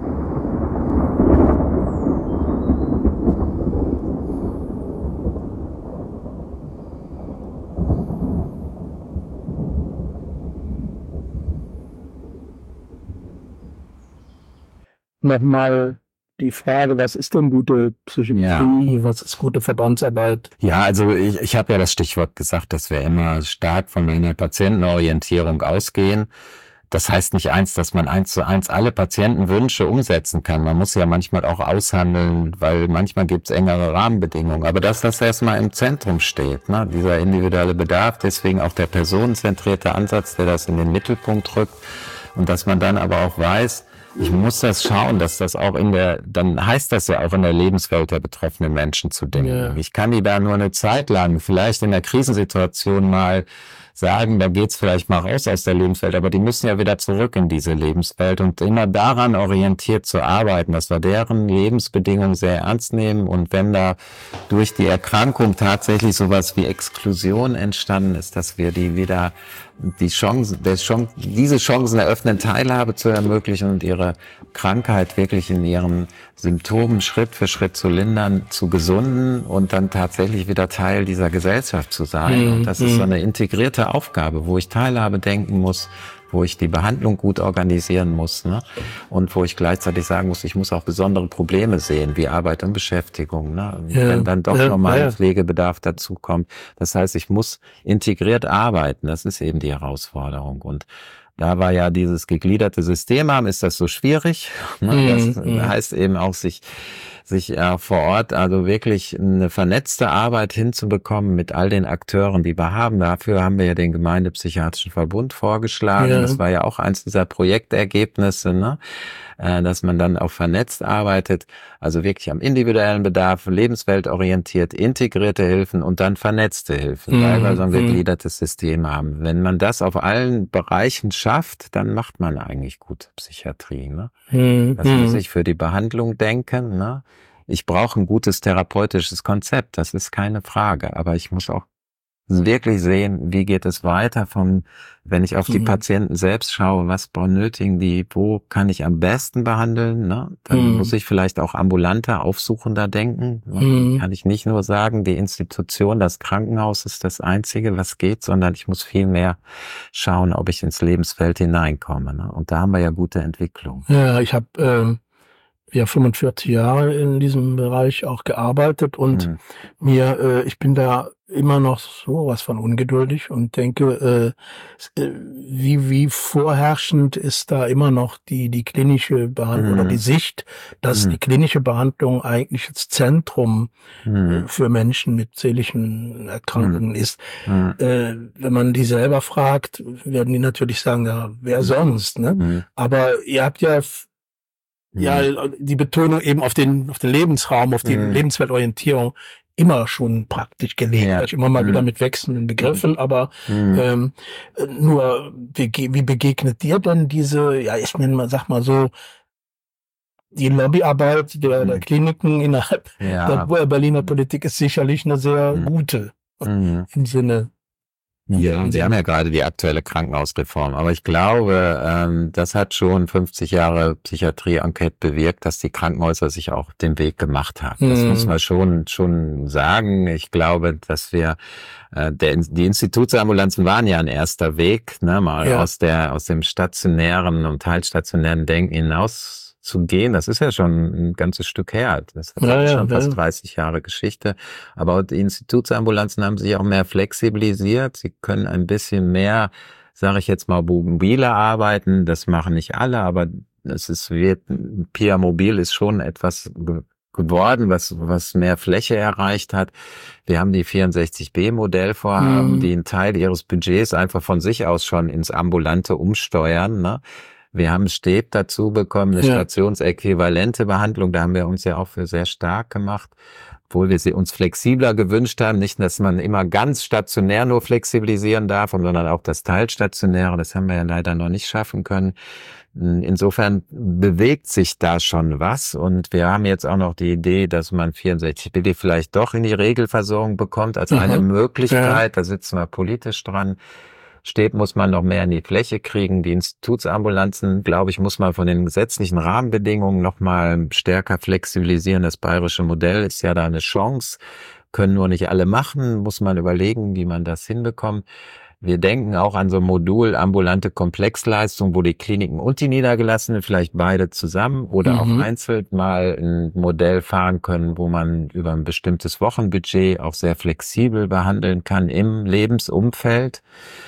B: Nochmal die Frage, was ist denn gute Psychiatrie,
A: Ja.
B: was ist gute Verbandsarbeit?
A: Ja, also ich, ich habe ja das Stichwort gesagt, dass wir immer stark von einer Patientenorientierung ausgehen. Das heißt nicht eins, dass man eins zu eins alle Patientenwünsche umsetzen kann. Man muss ja manchmal auch aushandeln, weil manchmal gibt es engere Rahmenbedingungen. Aber dass das erstmal im Zentrum steht, ne? Dieser individuelle Bedarf, deswegen auch der personenzentrierte Ansatz, der das in den Mittelpunkt rückt. Und dass man dann aber auch weiß, ich muss das schauen, dass das auch in der, dann heißt das ja auch in der Lebenswelt der betroffenen Menschen zu denken.
B: Ja.
A: Ich kann die da nur eine Zeit lang, vielleicht in der Krisensituation mal sagen, da geht's vielleicht mal raus aus der Lebenswelt, aber die müssen ja wieder zurück in diese Lebenswelt und immer daran orientiert zu arbeiten, dass wir deren Lebensbedingungen sehr ernst nehmen und wenn da durch die Erkrankung tatsächlich sowas wie Exklusion entstanden ist, dass wir die wieder die Chancen, der Chance, diese Chancen eröffnen, Teilhabe zu ermöglichen und ihre Krankheit wirklich in ihren Symptomen Schritt für Schritt zu lindern, zu gesunden und dann tatsächlich wieder Teil dieser Gesellschaft zu sein.
B: Mhm.
A: Und das ist so eine integrierte Aufgabe, wo ich Teilhabe denken muss, wo ich die Behandlung gut organisieren muss, ne? Und wo ich gleichzeitig sagen muss, ich muss auch besondere Probleme sehen, wie Arbeit und Beschäftigung, ne?
B: Ja.
A: Wenn dann doch
B: Ja,
A: nochmal
B: ja.
A: ein Pflegebedarf dazukommt. Das heißt, ich muss integriert arbeiten. Das ist eben die Herausforderung. Und da wir ja dieses gegliederte System haben, ist das so schwierig. Ne?
B: Mhm.
A: Das
B: Mhm.
A: heißt eben auch, sich sich äh, vor Ort also wirklich eine vernetzte Arbeit hinzubekommen mit all den Akteuren, die wir haben. Dafür haben wir ja den Gemeindepsychiatrischen Verbund vorgeschlagen.
B: Ja.
A: Das war ja auch eins dieser Projektergebnisse, ne? Äh, dass man dann auch vernetzt arbeitet, also wirklich am individuellen Bedarf, lebensweltorientiert, integrierte Hilfen und dann vernetzte Hilfen,
B: Mhm.
A: weil wir so ein
B: Mhm.
A: gegliedertes System haben. Wenn man das auf allen Bereichen schafft, dann macht man eigentlich gute Psychiatrie, ne?
B: Mhm.
A: Das muss
B: Mhm.
A: ich für die Behandlung denken, ne? Ich brauche ein gutes therapeutisches Konzept, das ist keine Frage, aber ich muss auch wirklich sehen, wie geht es weiter von, wenn ich auf die
B: Mhm.
A: Patienten selbst schaue, was benötigen die, wo kann ich am besten behandeln, ne? Dann
B: Mhm.
A: muss ich vielleicht auch ambulanter, aufsuchender denken.
B: Mhm.
A: Kann ich nicht nur sagen, die Institution, das Krankenhaus ist das Einzige, was geht, sondern ich muss viel mehr schauen, ob ich ins Lebensfeld hineinkomme, ne? Und da haben wir ja gute Entwicklung.
B: Ja, ich habe ähm, ja fünfundvierzig Jahre in diesem Bereich auch gearbeitet und
A: Mhm.
B: mir, äh, ich bin da immer noch sowas von ungeduldig und denke, äh, wie wie vorherrschend ist da immer noch die die klinische Behandlung mhm. oder die Sicht, dass mhm. die klinische Behandlung eigentlich das Zentrum mhm. äh, für Menschen mit seelischen Erkrankungen mhm. ist. Mhm. Äh, wenn man die selber fragt, werden die natürlich sagen, ja, wer sonst, ne? Mhm. Aber ihr habt ja ja die Betonung eben auf den auf den Lebensraum, auf die mhm. Lebensweltorientierung immer schon praktisch gelegt, ja. immer mal mhm. wieder mit wechselnden Begriffen, aber mhm. ähm, nur wie, wie begegnet dir denn diese, ja ich nenne mal, sag mal so, die Lobbyarbeit der, mhm. der Kliniken innerhalb ja. der Berliner Politik ist sicherlich eine sehr mhm. gute mhm. im Sinne.
A: Ja, wir haben ja gerade die aktuelle Krankenhausreform, aber ich glaube, ähm, das hat schon fünfzig Jahre Psychiatrie-Enquete bewirkt, dass die Krankenhäuser sich auch den Weg gemacht haben. Das hm. muss man schon schon sagen. Ich glaube, dass wir äh, der, die Institutsambulanzen waren ja ein erster Weg, ne, mal ja. aus der aus dem stationären und teilstationären Denken hinaus zu gehen. Das ist ja schon ein ganzes Stück her. Das hat ja, schon ja, fast ja. dreißig Jahre Geschichte. Aber die Institutsambulanzen haben sich auch mehr flexibilisiert. Sie können ein bisschen mehr, sage ich jetzt mal, mobiler arbeiten. Das machen nicht alle, aber es ist, wird, Pia Mobil ist schon etwas geworden, was was mehr Fläche erreicht hat. Wir haben die vierundsechzig B Modellvorhaben, mhm. die einen Teil ihres Budgets einfach von sich aus schon ins Ambulante umsteuern, ne? Wir haben Stäb dazu bekommen, eine ja. stationsäquivalente Behandlung. Da haben wir uns ja auch für sehr stark gemacht, obwohl wir sie uns flexibler gewünscht haben. Nicht, dass man immer ganz stationär nur flexibilisieren darf, sondern auch das Teilstationäre. Das haben wir ja leider noch nicht schaffen können. Insofern bewegt sich da schon was. Und wir haben jetzt auch noch die Idee, dass man vierundsechzig B vielleicht doch in die Regelversorgung bekommt als mhm. eine Möglichkeit. Ja. Da sitzen wir politisch dran. Stäb muss man noch mehr in die Fläche kriegen. Die Institutsambulanzen, glaube ich, muss man von den gesetzlichen Rahmenbedingungen noch mal stärker flexibilisieren. Das bayerische Modell ist ja da eine Chance. Können nur nicht alle machen. Muss man überlegen, wie man das hinbekommt. Wir denken auch an so ein Modul ambulante Komplexleistung, wo die Kliniken und die Niedergelassenen vielleicht beide zusammen oder mhm. auch einzeln mal ein Modell fahren können, wo man über ein bestimmtes Wochenbudget auch sehr flexibel behandeln kann im Lebensumfeld.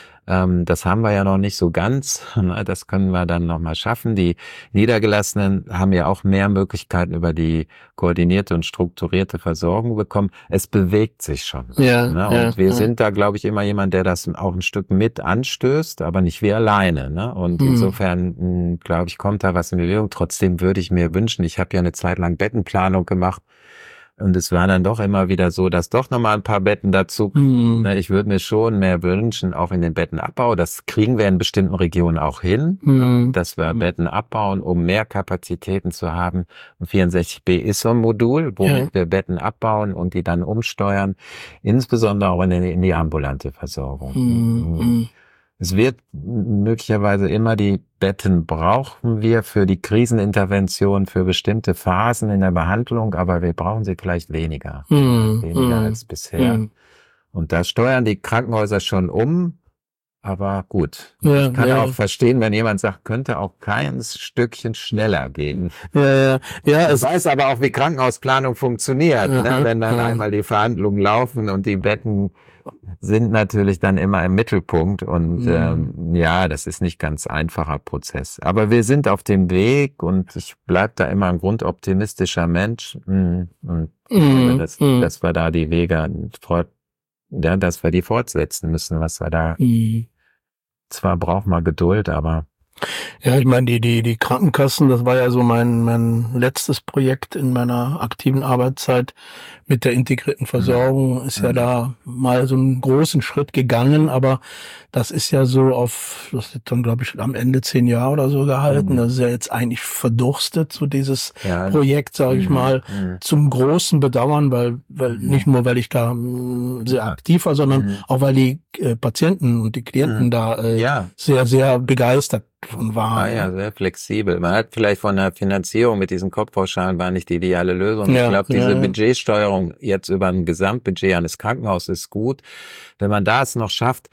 A: Das haben wir ja noch nicht so ganz. Das können wir dann noch mal schaffen. Die Niedergelassenen haben ja auch mehr Möglichkeiten über die koordinierte und strukturierte Versorgung bekommen. Es bewegt sich schon. Ja, und ja, wir ja. sind da, glaube ich, immer jemand, der das auch ein Stück mit anstößt, aber nicht wir alleine. Und hm. insofern, glaube ich, kommt da was in Bewegung. Trotzdem würde ich mir wünschen, ich habe ja eine Zeit lang Bettenplanung gemacht. Und es war dann doch immer wieder so, dass doch nochmal ein paar Betten dazu, mhm. ich würde mir schon mehr wünschen, auch in den Bettenabbau. Das kriegen wir in bestimmten Regionen auch hin, mhm. dass wir Betten abbauen, um mehr Kapazitäten zu haben. Und vierundsechzig B ist so ein Modul, wo ja. wir Betten abbauen und die dann umsteuern, insbesondere auch in die, in die ambulante Versorgung. Mhm. Es wird möglicherweise immer die Betten brauchen wir für die Krisenintervention, für bestimmte Phasen in der Behandlung, aber wir brauchen sie vielleicht weniger, mm, weniger mm, als bisher. Mm. Und da steuern die Krankenhäuser schon um, aber gut. Ja, ich kann ja auch verstehen, wenn jemand sagt, könnte auch kein Stückchen schneller gehen.
B: Ja, ja, ja.
A: Ich weiß aber auch, wie Krankenhausplanung funktioniert, ja, ne? Wenn dann ja. einmal die Verhandlungen laufen und die Betten sind natürlich dann immer im Mittelpunkt und mhm. ähm, ja, das ist nicht ganz einfacher Prozess. Aber wir sind auf dem Weg und ich bleib da immer ein grundoptimistischer Mensch und mhm. dass, mhm. dass wir da die Wege fort, ja, dass wir die fortsetzen müssen, was wir da mhm. zwar brauchen wir Geduld, aber
B: ja, ich meine, die, die, die Krankenkassen, das war ja so mein, mein letztes Projekt in meiner aktiven Arbeitszeit mit der integrierten Versorgung, ist ja da mal so einen großen Schritt gegangen, aber das ist ja so auf, das ist dann, glaube ich, am Ende zehn Jahre oder so gehalten, das ist ja jetzt eigentlich verdurstet, so dieses ja. Projekt, sage ich mal, mhm. zum großen Bedauern, weil, weil nicht nur, weil ich da mh, sehr aktiv war, sondern mhm. auch, weil die äh, Patienten und die Klienten mhm. da äh, ja. sehr, sehr begeistert von waren.
A: Ah, ja, sehr flexibel. Man hat vielleicht von der Finanzierung mit diesen Kopfpauschalen war nicht die ideale Lösung. Ja, ich glaube, diese ja. Budgetsteuerung jetzt über ein Gesamtbudget eines Krankenhauses ist gut. Wenn man das noch schafft,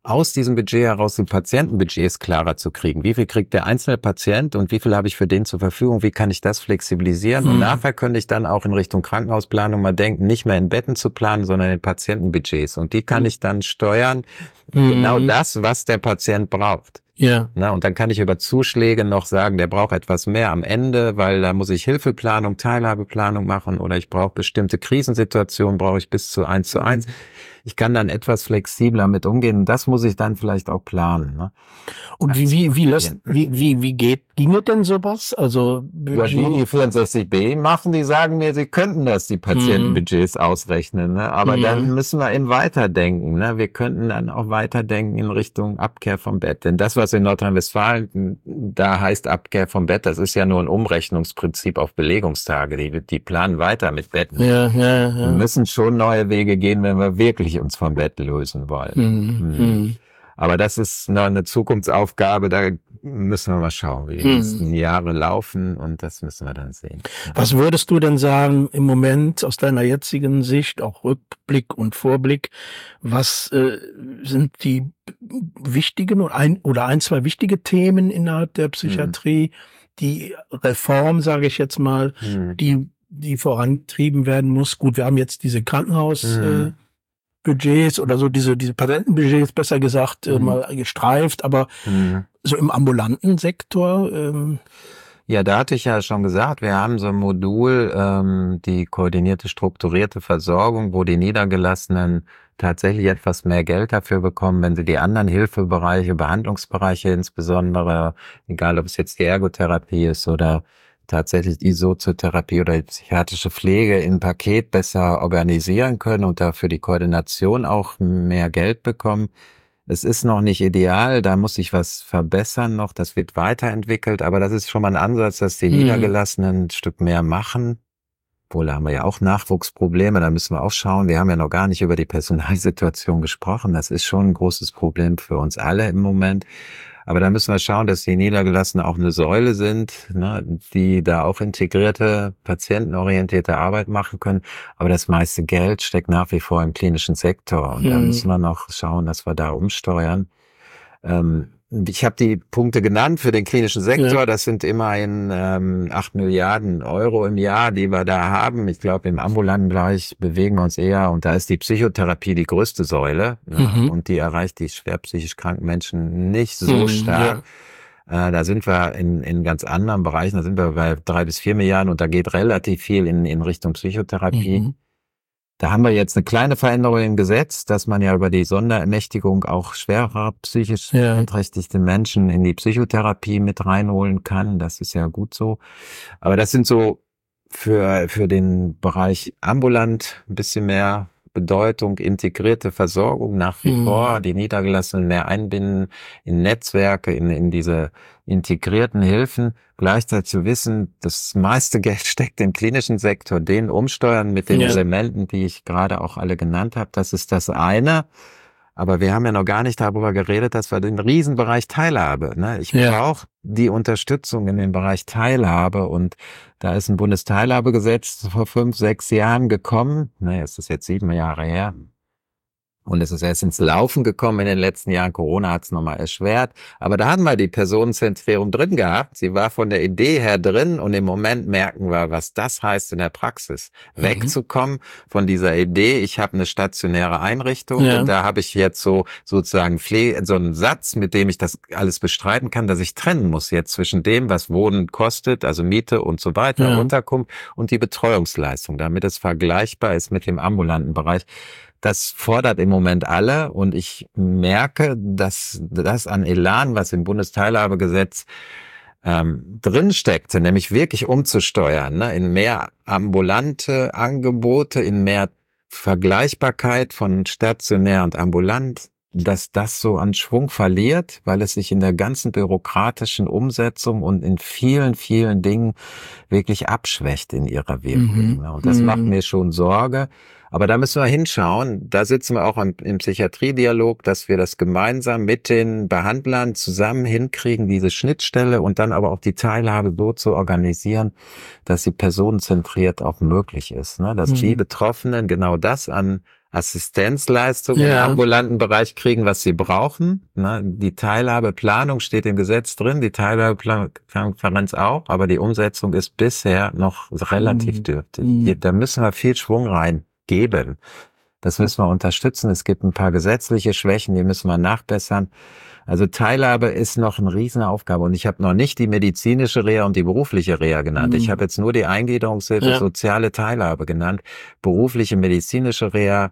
A: aus diesem Budget heraus die Patientenbudgets klarer zu kriegen. Wie viel kriegt der einzelne Patient und wie viel habe ich für den zur Verfügung? Wie kann ich das flexibilisieren? Mhm. Und nachher könnte ich dann auch in Richtung Krankenhausplanung mal denken, nicht mehr in Betten zu planen, sondern in Patientenbudgets. Und die kann ich dann steuern, mhm. genau das, was der Patient braucht.
C: Ja.
A: Na, und dann kann ich über Zuschläge noch sagen, der braucht etwas mehr am Ende, weil da muss ich Hilfeplanung, Teilhabeplanung machen oder ich brauche bestimmte Krisensituationen, brauche ich bis zu eins zu eins. Ich kann dann etwas flexibler mit umgehen und das muss ich dann vielleicht auch planen. Ne?
C: Und wie, wie, wie, lässt, wie, wie, wie geht, ginge denn sowas? Also,
A: ja, die, die vierundsechzig b machen, die sagen mir, sie könnten das, die Patientenbudgets mhm. ausrechnen. Ne? Aber mhm. dann müssen wir eben weiterdenken. Ne? Wir könnten dann auch weiterdenken in Richtung Abkehr vom Bett. Denn das, was in Nordrhein-Westfalen da heißt Abkehr vom Bett, das ist ja nur ein Umrechnungsprinzip auf Belegungstage. Die, die planen weiter mit Betten.
C: Ja, ja, ja.
A: Wir müssen schon neue Wege gehen, wenn wir wirklich uns vom Bett lösen wollen.
C: Mhm.
A: Mhm. Aber das ist noch eine Zukunftsaufgabe, da müssen wir mal schauen, wie die nächsten mhm. Jahre laufen und das müssen wir dann sehen.
C: Was würdest du denn sagen im Moment aus deiner jetzigen Sicht, auch Rückblick und Vorblick, was äh, sind die wichtigen oder ein, oder ein, zwei wichtige Themen innerhalb der Psychiatrie, mhm. die Reform, sage ich jetzt mal, mhm. die die vorantrieben werden muss? Gut, wir haben jetzt diese Krankenhaus mhm. äh, Budgets oder so diese diese Patientenbudgets, besser gesagt, mhm. äh, mal gestreift, aber mhm. so im ambulanten Sektor. Ähm
A: ja, da hatte ich ja schon gesagt, wir haben so ein Modul, ähm, die koordinierte strukturierte Versorgung, wo die Niedergelassenen tatsächlich etwas mehr Geld dafür bekommen, wenn sie die anderen Hilfebereiche, Behandlungsbereiche insbesondere, egal ob es jetzt die Ergotherapie ist oder tatsächlich die Soziotherapie oder die psychiatrische Pflege im Paket besser organisieren können und dafür die Koordination auch mehr Geld bekommen. Es ist noch nicht ideal, da muss sich was verbessern noch, das wird weiterentwickelt, aber das ist schon mal ein Ansatz, dass die hm. Niedergelassenen ein Stück mehr machen. Obwohl, da haben wir ja auch Nachwuchsprobleme, da müssen wir auch schauen. Wir haben ja noch gar nicht über die Personalsituation gesprochen, das ist schon ein großes Problem für uns alle im Moment. Aber da müssen wir schauen, dass die Niedergelassenen auch eine Säule sind, ne, die da auch integrierte, patientenorientierte Arbeit machen können. Aber das meiste Geld steckt nach wie vor im klinischen Sektor. Und mhm. da müssen wir noch schauen, dass wir da umsteuern. Ähm, ich habe die Punkte genannt für den klinischen Sektor. Ja. Das sind immerhin ähm, acht Milliarden Euro im Jahr, die wir da haben. Ich glaube, im ambulanten Bereich bewegen wir uns eher. Und da ist die Psychotherapie die größte Säule. Mhm. Ja, und die erreicht die schwer psychisch kranken Menschen nicht so mhm, stark. Ja. Äh, da sind wir in, in ganz anderen Bereichen. Da sind wir bei drei bis vier Milliarden und da geht relativ viel in, in Richtung Psychotherapie. Mhm. Da haben wir jetzt eine kleine Veränderung im Gesetz, dass man ja über die Sonderermächtigung auch schwerer psychisch ja. beeinträchtigte Menschen in die Psychotherapie mit reinholen kann. Das ist ja gut so. Aber das sind so für für den Bereich ambulant ein bisschen mehr Bedeutung, integrierte Versorgung nach wie mhm. vor, die Niedergelassenen mehr einbinden in Netzwerke, in, in diese integrierten Hilfen. Gleichzeitig zu wissen, das meiste Geld steckt im klinischen Sektor, den umsteuern mit den ja. Elementen, die ich gerade auch alle genannt habe. Das ist das eine. Aber wir haben ja noch gar nicht darüber geredet, dass wir den Riesenbereich Teilhabe, ne? Ich ja. brauche die Unterstützung in dem Bereich Teilhabe und da ist ein Bundesteilhabegesetz vor fünf, sechs Jahren gekommen. Ne, es ist jetzt sieben Jahre her. Und es ist erst ins Laufen gekommen in den letzten Jahren. Corona hat es nochmal erschwert. Aber da hatten wir die Personenzentrierung drin gehabt. Sie war von der Idee her drin. Und im Moment merken wir, was das heißt in der Praxis. Mhm. Wegzukommen von dieser Idee, ich habe eine stationäre Einrichtung. Ja. Und da habe ich jetzt so sozusagen Pflege, so einen Satz, mit dem ich das alles bestreiten kann, dass ich trennen muss jetzt zwischen dem, was Wohnen kostet, also Miete und so weiter, ja. Unterkunft und die Betreuungsleistung, damit es vergleichbar ist mit dem ambulanten Bereich. Das fordert im Moment alle und ich merke, dass das an Elan, was im Bundesteilhabegesetz ähm, drinsteckte, nämlich wirklich umzusteuern, ne, in mehr ambulante Angebote, in mehr Vergleichbarkeit von stationär und ambulant, dass das so an Schwung verliert, weil es sich in der ganzen bürokratischen Umsetzung und in vielen, vielen Dingen wirklich abschwächt in ihrer Wirkung. Mhm. Und das mhm. macht mir schon Sorge. Aber da müssen wir hinschauen. Da sitzen wir auch im, im Psychiatriedialog, dass wir das gemeinsam mit den Behandlern zusammen hinkriegen, diese Schnittstelle und dann aber auch die Teilhabe so zu organisieren, dass sie personenzentriert auch möglich ist. Ne? Dass mhm. die Betroffenen genau das an Assistenzleistungen
C: Ja.
A: im ambulanten Bereich kriegen, was sie brauchen. Ne? Die Teilhabeplanung steht im Gesetz drin, die Teilhabekonferenz auch, aber die Umsetzung ist bisher noch relativ
C: Mhm.
A: dürftig.
C: Mhm.
A: Hier, da müssen wir viel Schwung reingeben. Das müssen wir unterstützen. Es gibt ein paar gesetzliche Schwächen, die müssen wir nachbessern. Also Teilhabe ist noch eine Riesenaufgabe. Und ich habe noch nicht die medizinische Reha und die berufliche Reha genannt.
C: Mhm.
A: Ich habe jetzt nur die Eingliederungshilfe,
C: Ja.
A: soziale Teilhabe genannt. Berufliche, medizinische Reha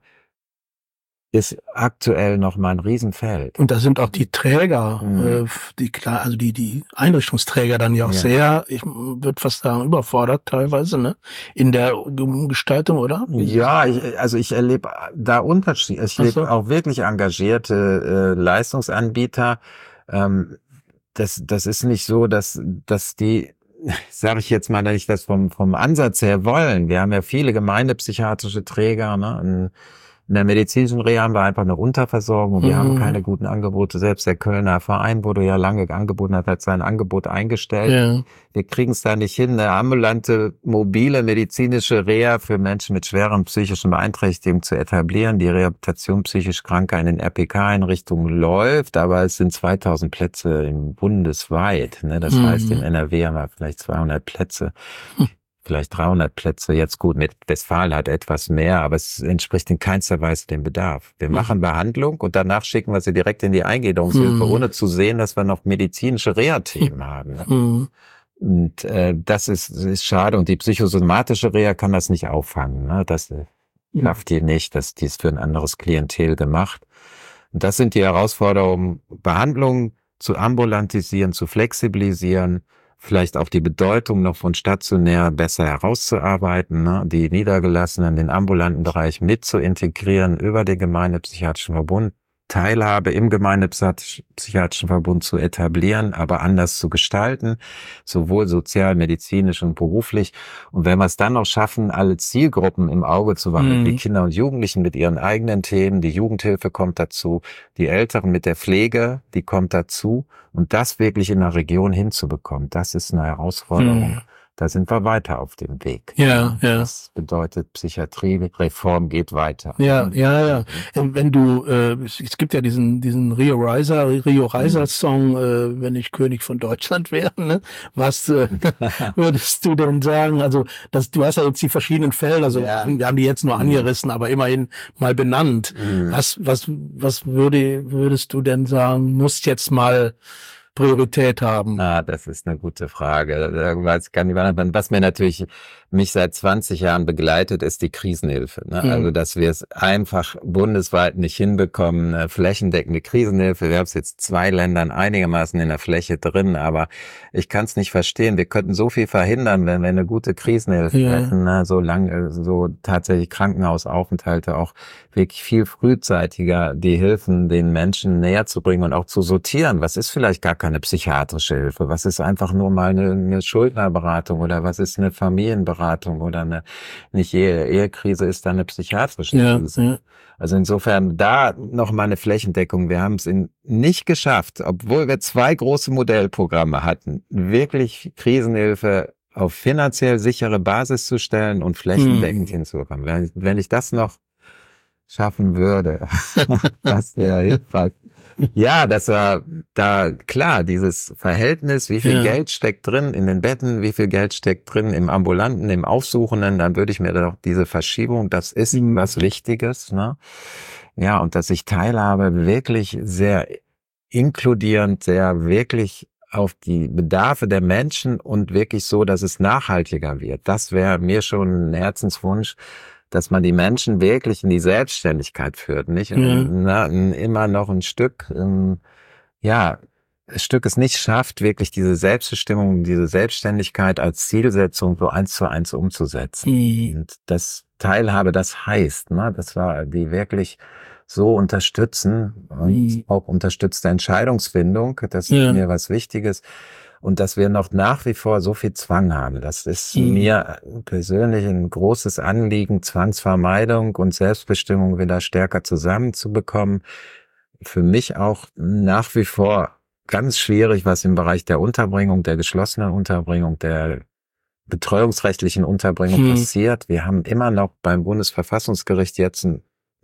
A: ist aktuell noch mal ein Riesenfeld.
C: Und da sind auch die Träger,
A: Mhm.
C: äh, die klar, also die die Einrichtungsträger dann ja auch
A: Ja.
C: sehr, ich würde fast sagen, überfordert teilweise, ne, in der Gestaltung, oder?
A: Ja, ich, also ich erlebe da Unterschiede. Ich
C: Ach so.
A: erlebe auch wirklich engagierte äh, Leistungsanbieter. Ähm, das, das ist nicht so, dass, dass die, sage ich jetzt mal, dass ich das vom, vom Ansatz her wollen. Wir haben ja viele gemeindepsychiatrische Träger, ne? In, in der medizinischen Reha haben wir einfach eine Unterversorgung. Wir
C: Mhm.
A: haben keine guten Angebote. Selbst der Kölner Verein, wo du ja lange angeboten hast, hat sein Angebot eingestellt.
C: Ja.
A: Wir kriegen es da nicht hin, eine ambulante, mobile, medizinische Reha für Menschen mit schweren psychischen Beeinträchtigungen zu etablieren. Die Rehabilitation psychisch Kranker in den R P K-Einrichtungen läuft, aber es sind zweitausend Plätze im bundesweit. Ne? Das
C: Mhm.
A: heißt, in N R W haben wir vielleicht zweihundert Plätze. Vielleicht dreihundert Plätze, jetzt gut, mit Westfalen hat etwas mehr, aber es entspricht in keinster Weise dem Bedarf. Wir machen Behandlung und danach schicken wir sie direkt in die Eingliederungshilfe,
C: Mhm.
A: ohne zu sehen, dass wir noch medizinische Reha-Themen haben. Ne?
C: Mhm.
A: Und äh, das ist, ist schade. Und die psychosomatische Reha kann das nicht auffangen. Ne? Das äh, schafft die nicht, dass die ist für ein anderes Klientel gemacht. Und das sind die Herausforderungen, Behandlung zu ambulantisieren, zu flexibilisieren, vielleicht auch die Bedeutung noch von stationär besser herauszuarbeiten, ne? Die Niedergelassenen, den ambulanten Bereich mit zu integrieren über den Gemeindepsychiatrischen Verbund, Teilhabe im Gemeindepsychiatrischen Verbund zu etablieren, aber anders zu gestalten, sowohl sozial, medizinisch und beruflich. Und wenn wir es dann noch schaffen, alle Zielgruppen im Auge zu behalten,
C: Mhm.
A: die Kinder und Jugendlichen mit ihren eigenen Themen, die Jugendhilfe kommt dazu, die Älteren mit der Pflege, die kommt dazu. Und das wirklich in der Region hinzubekommen, das ist eine Herausforderung.
C: Mhm.
A: Da sind wir weiter auf dem Weg.
C: Ja, ja.
A: Das bedeutet, Psychiatriereform geht weiter.
C: Ja, ja, ja. Ähm, Wenn du, äh, es es gibt ja diesen, diesen Rio Reiser, Rio Reiser Song, äh, wenn ich König von Deutschland wäre, ne? Was äh, würdest du denn sagen? Also, das, du hast ja jetzt die verschiedenen Felder, also
A: Ja.
C: wir haben die jetzt nur angerissen, aber immerhin mal benannt.
A: Mhm.
C: Was, was, was würde, würdest du denn sagen, muss jetzt mal Priorität haben?
A: Ah, das ist eine gute Frage. Da weiß ich gar nicht, wann- was mir natürlich mich seit zwanzig Jahren begleitet, ist die Krisenhilfe. Ne?
C: Mhm.
A: Also, dass wir es einfach bundesweit nicht hinbekommen, eine flächendeckende Krisenhilfe. Wir haben es jetzt zwei Ländern einigermaßen in der Fläche drin, aber ich kann es nicht verstehen. Wir könnten so viel verhindern, wenn wir eine gute Krisenhilfe
C: Ja.
A: hätten. Ne? So lange, so tatsächlich Krankenhausaufenthalte auch wirklich viel frühzeitiger die Hilfen den Menschen näher zu bringen und auch zu sortieren. Was ist vielleicht gar keine psychiatrische Hilfe? Was ist einfach nur mal eine, eine Schuldnerberatung oder was ist eine Familienberatung oder eine, nicht jede Ehekrise ist dann eine psychiatrische
C: Ja,
A: Krise.
C: ja.
A: Also insofern da noch mal eine Flächendeckung. Wir haben es in, nicht geschafft, obwohl wir zwei große Modellprogramme hatten, wirklich Krisenhilfe auf finanziell sichere Basis zu stellen und flächendeckend
C: Hm.
A: hinzubekommen. Wenn, wenn ich das noch schaffen würde, das wäre hilfreich. Ja, das war da klar, dieses Verhältnis, wie viel
C: Ja.
A: Geld steckt drin in den Betten, wie viel Geld steckt drin im Ambulanten, im Aufsuchenden, dann würde ich mir doch diese Verschiebung, das ist
C: Mhm.
A: was Wichtiges, ne? Ja, und dass ich Teilhabe wirklich sehr inkludierend, sehr wirklich auf die Bedarfe der Menschen und wirklich so, dass es nachhaltiger wird. Das wäre mir schon ein Herzenswunsch, dass man die Menschen wirklich in die Selbstständigkeit führt, nicht?
C: Ja.
A: Na, immer noch ein Stück, ähm, ja, ein Stück es nicht schafft, wirklich diese Selbstbestimmung, diese Selbstständigkeit als Zielsetzung so eins zu eins umzusetzen.
C: Mhm.
A: Und das Teilhabe, das heißt, ne, das war die wirklich so unterstützen und
C: Mhm.
A: auch unterstützte Entscheidungsfindung, das
C: Ja.
A: ist mir was Wichtiges. Und dass wir noch nach wie vor so viel Zwang haben. Das ist
C: Mhm.
A: mir persönlich ein großes Anliegen, Zwangsvermeidung und Selbstbestimmung wieder stärker zusammenzubekommen. Für mich auch nach wie vor ganz schwierig, was im Bereich der Unterbringung, der geschlossenen Unterbringung, der betreuungsrechtlichen Unterbringung
C: Mhm.
A: passiert. Wir haben immer noch beim Bundesverfassungsgericht jetzt ein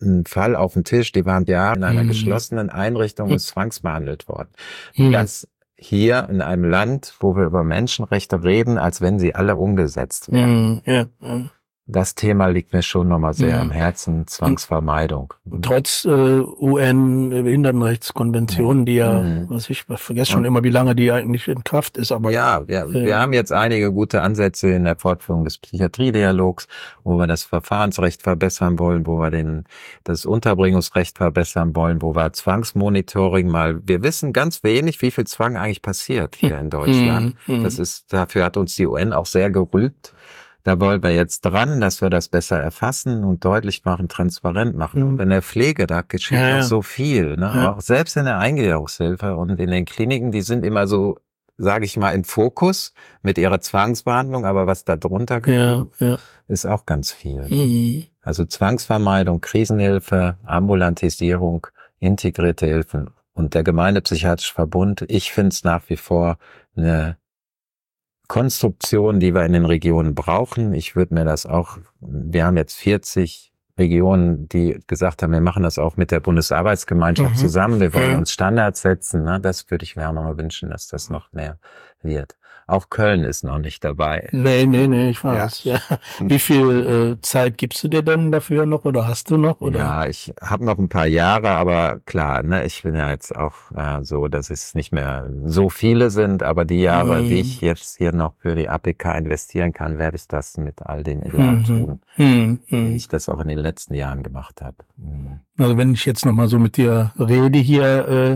A: ein Fall auf dem Tisch, die waren ja in einer
C: Mhm.
A: geschlossenen Einrichtung und ist zwangsbehandelt worden.
C: Mhm.
A: Das hier in einem Land, wo wir über Menschenrechte reden, als wenn sie alle umgesetzt werden.
C: Mhm. Ja. Ja.
A: Das Thema liegt mir schon nochmal sehr
C: Mhm.
A: am Herzen, Zwangsvermeidung.
C: Trotz äh, U N-Behindertenrechtskonvention, die ja,
A: Mhm.
C: was ich vergesse schon immer, wie lange die eigentlich in Kraft ist, aber
A: Ja, wir,
C: äh,
A: wir haben jetzt einige gute Ansätze in der Fortführung des Psychiatriedialogs, wo wir das Verfahrensrecht verbessern wollen, wo wir den, das Unterbringungsrecht verbessern wollen, wo wir Zwangsmonitoring mal, wir wissen ganz wenig, wie viel Zwang eigentlich passiert hier in Deutschland.
C: Mhm.
A: Das ist, dafür hat uns die U N auch sehr gerügt. Da wollen wir jetzt dran, dass wir das besser erfassen und deutlich machen, transparent machen.
C: Mhm.
A: Und in der Pflege, da geschieht
C: Ja,
A: noch
C: ja.
A: so viel, ne?
C: Ja.
A: Auch selbst in der Eingliederungshilfe und in den Kliniken, die sind immer so, sage ich mal, in Fokus mit ihrer Zwangsbehandlung, aber was da drunter
C: ja, ja.
A: ist auch ganz viel.
C: Mhm.
A: Also Zwangsvermeidung, Krisenhilfe, Ambulantisierung, integrierte Hilfen und der Gemeindepsychiatrische Verbund. Ich finde es nach wie vor eine Konstruktion, die wir in den Regionen brauchen. Ich würde mir das auch, wir haben jetzt vierzig Regionen, die gesagt haben, wir machen das auch mit der Bundesarbeitsgemeinschaft
C: Mhm.
A: zusammen. Wir wollen
C: Ja.
A: uns Standards setzen. Ne? Das würde ich mir auch noch mal wünschen, dass das noch mehr wird. Auch Köln ist noch nicht dabei.
C: Nee, nee, nee, ich weiß. Ja. Wie viel äh, Zeit gibst du dir denn dafür noch oder hast du noch? Oder?
A: Ja, ich habe noch ein paar Jahre, aber klar, ne, ich bin ja jetzt auch äh, so, dass es nicht mehr so viele sind, aber die Jahre,
C: Mhm.
A: die ich jetzt hier noch für die A P K investieren kann, werde ich das mit all den Jahren
C: Mhm.
A: tun,
C: Mhm.
A: wie
C: Mhm.
A: ich das auch in den letzten Jahren gemacht habe. Mhm.
C: Also wenn ich jetzt nochmal so mit dir rede hier, äh,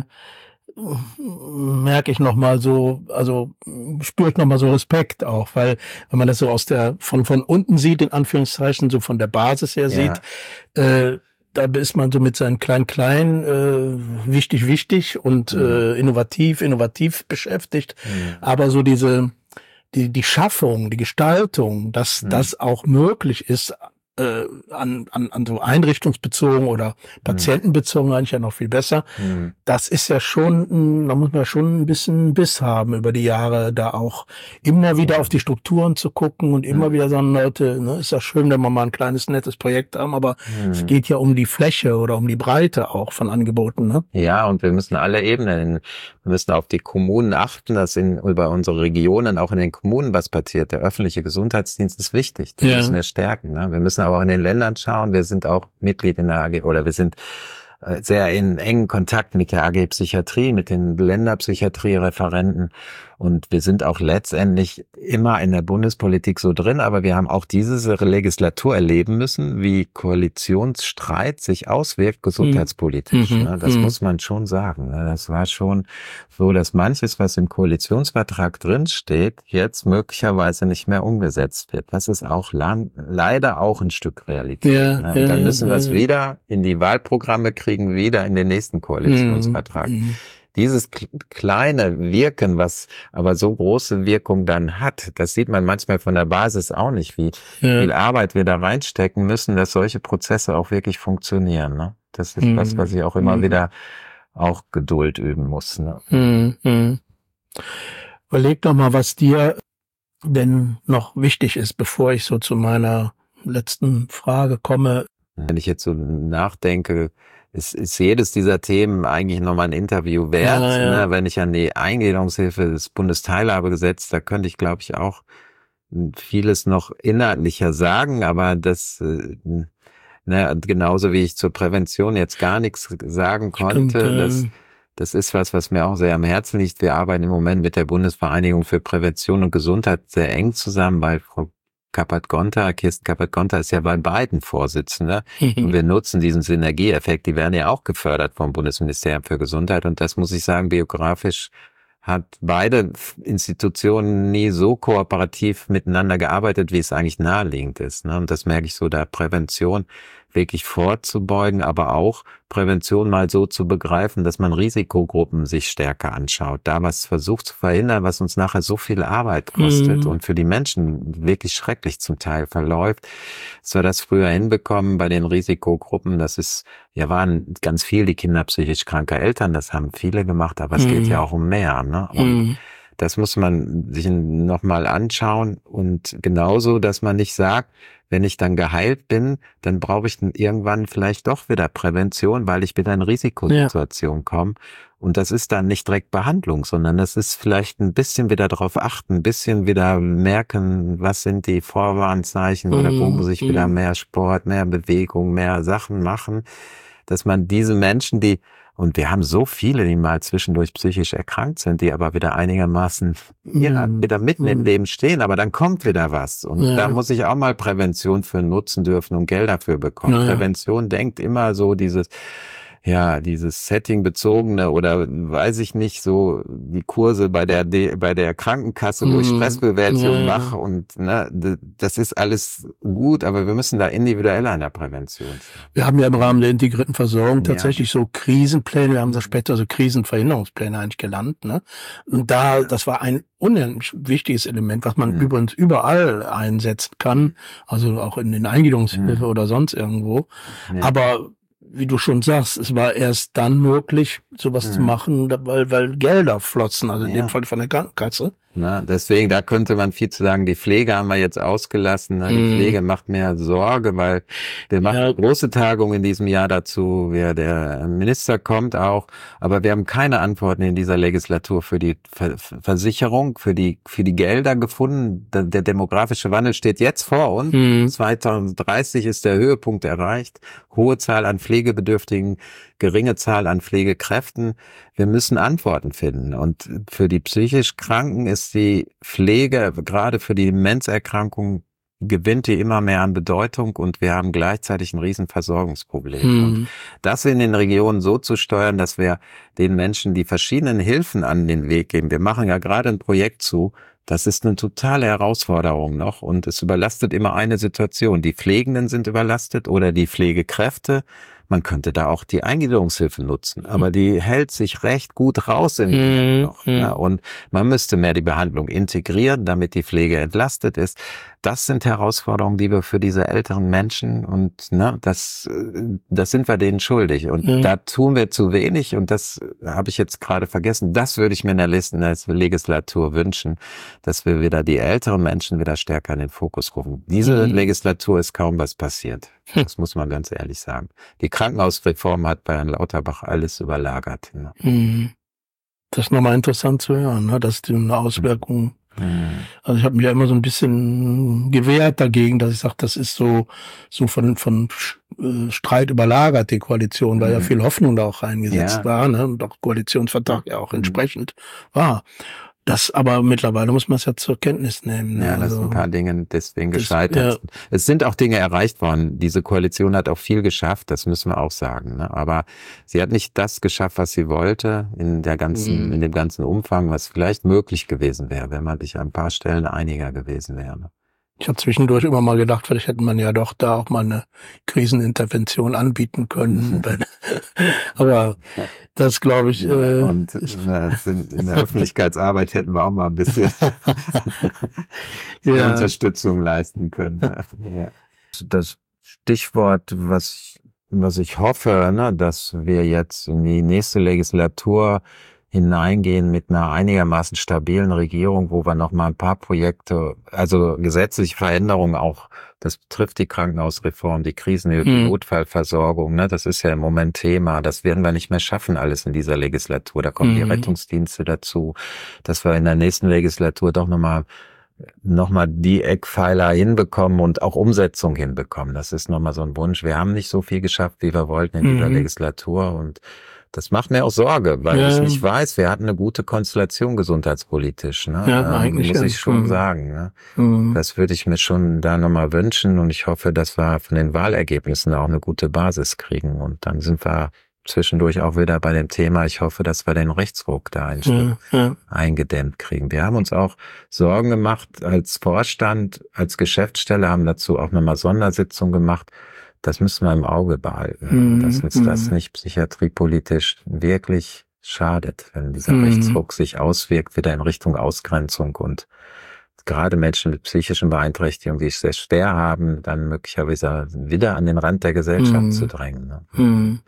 C: merke ich nochmal so, also spüre ich nochmal so Respekt auch, weil wenn man das so aus der, von, von unten sieht, in Anführungszeichen, so von der Basis her
A: Ja.
C: sieht, äh, da ist man so mit seinen Klein-Klein äh, wichtig, wichtig und
A: Mhm.
C: äh, innovativ, innovativ beschäftigt.
A: Mhm.
C: Aber so diese, die, die Schaffung, die Gestaltung, dass
A: Mhm.
C: das auch möglich ist, äh, an, an, an so einrichtungsbezogen oder patientenbezogen eigentlich ja noch viel besser.
A: Mhm.
C: Das ist ja schon, mh, da muss man schon ein bisschen Biss haben über die Jahre, da auch immer wieder auf die Strukturen zu gucken und immer
A: Mhm.
C: wieder sagen, Leute, ne, ist ja schön, wenn wir mal ein kleines, nettes Projekt haben, aber es
A: Mhm.
C: geht ja um die Fläche oder um die Breite auch von Angeboten, ne?
A: Ja, und wir müssen alle Ebenen, wir müssen auf die Kommunen achten, dass in, über unsere Regionen, auch in den Kommunen was passiert. Der öffentliche Gesundheitsdienst ist wichtig, den
C: Ja.
A: müssen wir stärken. Ne? Wir müssen aber auch in den Ländern schauen, wir sind auch Mitglied in der A G, oder wir sind äh, sehr in engen Kontakt mit der A G Psychiatrie, mit den Länderpsychiatrie-Referenten. Und wir sind auch letztendlich immer in der Bundespolitik so drin, aber wir haben auch diese Legislatur erleben müssen, wie Koalitionsstreit sich auswirkt gesundheitspolitisch.
C: Mhm.
A: Ne? Das
C: Mhm.
A: muss man schon sagen. Ne? Das war schon so, dass manches, was im Koalitionsvertrag drinsteht, jetzt möglicherweise nicht mehr umgesetzt wird. Das ist auch lang, leider auch ein Stück Realität.
C: Ja,
A: ne? Und
C: ja,
A: dann
C: ja,
A: müssen wir es
C: ja.
A: wieder in die Wahlprogramme kriegen, wieder in den nächsten Koalitionsvertrag.
C: Mhm.
A: Dieses k- kleine Wirken, was aber so große Wirkung dann hat, das sieht man manchmal von der Basis auch nicht, wie
C: Ja.
A: viel Arbeit wir da reinstecken müssen, dass solche Prozesse auch wirklich funktionieren. Ne? Das ist
C: Mhm.
A: was, was ich auch immer
C: Mhm.
A: wieder auch Geduld üben muss. Ne?
C: Mhm. Mhm. Überleg doch mal, was dir denn noch wichtig ist, bevor ich so zu meiner letzten Frage komme.
A: Wenn ich jetzt so nachdenke, ist, ist jedes dieser Themen eigentlich nochmal ein Interview wert.
C: Ja, ja.
A: Ne? Wenn ich an die Eingliederungshilfe des Bundesteilhabegesetzes, da könnte ich, glaube ich, auch vieles noch inhaltlicher sagen, aber das, äh, ne, genauso wie ich zur Prävention jetzt gar nichts sagen konnte,
C: Stimmt,
A: das,
C: ähm,
A: das ist was, was mir auch sehr am Herzen liegt. Wir arbeiten im Moment mit der Bundesvereinigung für Prävention und Gesundheit sehr eng zusammen, weil Frau Kappert-Gonter, Kirsten Kappert-Gonter ist ja bei beiden Vorsitzende. Und wir nutzen diesen Synergieeffekt, die werden ja auch gefördert vom Bundesministerium für Gesundheit. Und das muss ich sagen, biografisch hat beide Institutionen nie so kooperativ miteinander gearbeitet, wie es eigentlich naheliegend ist. Ne? Und das merke ich so, da Prävention wirklich vorzubeugen, aber auch Prävention mal so zu begreifen, dass man Risikogruppen sich stärker anschaut, da was versucht zu verhindern, was uns nachher so viel Arbeit kostet
C: Mhm.
A: und für die Menschen wirklich schrecklich zum Teil verläuft. Dass wir das früher hinbekommen bei den Risikogruppen, das ist, ja, waren ganz viel die Kinder psychisch kranker Eltern, das haben viele gemacht, aber es
C: Mhm.
A: geht ja auch um mehr, ne? Und
C: Mhm.
A: Das muss man sich nochmal anschauen und genauso, dass man nicht sagt, wenn ich dann geheilt bin, dann brauche ich dann irgendwann vielleicht doch wieder Prävention, weil ich wieder in Risikosituation ja. komme. Und das ist dann nicht direkt Behandlung, sondern das ist vielleicht ein bisschen wieder darauf achten, ein bisschen wieder merken, was sind die Vorwarnzeichen mhm. oder wo muss ich wieder mehr Sport, mehr Bewegung, mehr Sachen machen, dass man diese Menschen, die und wir haben so viele, die mal zwischendurch psychisch erkrankt sind, die aber wieder einigermaßen ja, mm. wieder mitten mm. im Leben stehen, aber dann kommt wieder was. Und ja. da muss ich auch mal Prävention für nutzen dürfen und Geld dafür bekommen. Ja. Prävention denkt immer so dieses, ja, dieses Setting-bezogene oder weiß ich nicht, so die Kurse bei der D, bei der Krankenkasse, wo ich Stressbewältigung ja. mache und ne, das ist alles gut, aber wir müssen da individuell an der Prävention sein.
C: Wir haben ja im Rahmen der integrierten Versorgung tatsächlich ja. so Krisenpläne, wir haben das später so Krisenverhinderungspläne eigentlich genannt, ne? Und da, das war ein unheimlich wichtiges Element, was man mhm. übrigens überall einsetzen kann, also auch in den Eingliederungshilfe mhm. oder sonst irgendwo, ja. aber wie du schon sagst, es war erst dann möglich, sowas mhm. zu machen, weil, weil Gelder flossen, also in ja. dem Fall von der Krankenkasse.
A: Na, deswegen, da könnte man viel zu sagen, die Pflege haben wir jetzt ausgelassen. Die mm. Pflege macht mir Sorge, weil wir machen ja. große Tagung in diesem Jahr dazu, wer der Minister kommt auch, aber wir haben keine Antworten in dieser Legislatur für die Ver Versicherung, für die für die Gelder gefunden. Der, der demografische Wandel steht jetzt vor uns. Mm. zwanzig dreißig ist der Höhepunkt erreicht. Hohe Zahl an Pflegebedürftigen, geringe Zahl an Pflegekräften. Wir müssen Antworten finden. Und für die psychisch Kranken ist die Pflege, gerade für die Demenzerkrankungen, gewinnt die immer mehr an Bedeutung und wir haben gleichzeitig ein riesen Versorgungsproblem. Hm. Und das in den Regionen so zu steuern, dass wir den Menschen die verschiedenen Hilfen an den Weg geben. Wir machen ja gerade ein Projekt zu, das ist eine totale Herausforderung noch und es überlastet immer eine Situation. Die Pflegenden sind überlastet oder die Pflegekräfte. Man könnte da auch die Eingliederungshilfe nutzen, aber die hält sich recht gut raus im Moment noch. Ja, und man müsste mehr die Behandlung integrieren, damit die Pflege entlastet ist. Das sind Herausforderungen, die wir für diese älteren Menschen und ne, das, das sind wir denen schuldig. Und mhm. da tun wir zu wenig und das habe ich jetzt gerade vergessen. Das würde ich mir in der nächsten Legislatur wünschen, dass wir wieder die älteren Menschen wieder stärker in den Fokus rufen. Diese mhm. Legislatur ist kaum was passiert. Das muss man ganz ehrlich sagen. Die Krankenhausreform hat bei Herrn Lauterbach alles überlagert. Ja.
C: Das ist nochmal interessant zu hören, ne? Dass die eine Auswirkung. Mhm. Also ich habe mich ja immer so ein bisschen gewehrt dagegen, dass ich sage, das ist so so von von Streit überlagert, die Koalition, weil mhm. ja viel Hoffnung da auch reingesetzt ja. war, ne? Und auch Koalitionsvertrag ja auch mhm. entsprechend war. Das aber mittlerweile muss man es ja zur Kenntnis nehmen.
A: Ja, das also, sind ein paar Dinge deswegen gescheitert. Das, ja. Es sind auch Dinge erreicht worden. Diese Koalition hat auch viel geschafft, das müssen wir auch sagen. Ne? Aber sie hat nicht das geschafft, was sie wollte, in der ganzen, mhm. in dem ganzen Umfang, was vielleicht möglich gewesen wäre, wenn man sich an ein paar Stellen einiger gewesen wäre.
C: Ich habe zwischendurch immer mal gedacht, vielleicht hätte man ja doch da auch mal eine Krisenintervention anbieten können. Aber das glaube ich. Äh,
A: Und in der Öffentlichkeitsarbeit hätten wir auch mal ein bisschen ja. Unterstützung leisten können. Ja. Das Stichwort, was, was ich hoffe, ne, dass wir jetzt in die nächste Legislatur hineingehen mit einer einigermaßen stabilen Regierung, wo wir noch mal ein paar Projekte, also gesetzliche Veränderungen auch, das betrifft die Krankenhausreform, die Krisenhilfe, die hm. Notfallversorgung, ne, das ist ja im Moment Thema, das werden wir nicht mehr schaffen alles in dieser Legislatur, da kommen hm. die Rettungsdienste dazu, dass wir in der nächsten Legislatur doch noch mal noch mal die Eckpfeiler hinbekommen und auch Umsetzung hinbekommen, das ist noch mal so ein Wunsch. Wir haben nicht so viel geschafft, wie wir wollten in hm. dieser Legislatur und das macht mir auch Sorge, weil ja. ich nicht weiß, wir hatten eine gute Konstellation gesundheitspolitisch, ne? Ja, ähm, eigentlich muss ich ja. schon mhm. sagen. Ne? Mhm. Das würde ich mir schon da nochmal wünschen und ich hoffe, dass wir von den Wahlergebnissen auch eine gute Basis kriegen und dann sind wir zwischendurch auch wieder bei dem Thema, ich hoffe, dass wir den Rechtsruck da ein Stück ja, ja. eingedämmt kriegen. Wir haben uns auch Sorgen gemacht als Vorstand, als Geschäftsstelle, haben dazu auch nochmal Sondersitzungen gemacht. Das müssen wir im Auge behalten, mhm. dass uns mhm. das nicht psychiatriepolitisch wirklich schadet, wenn dieser mhm. Rechtsruck sich auswirkt, wieder in Richtung Ausgrenzung und gerade Menschen mit psychischen Beeinträchtigungen, die es sehr schwer haben, dann möglicherweise wieder an den Rand der Gesellschaft mhm. zu drängen. Ne? Mhm.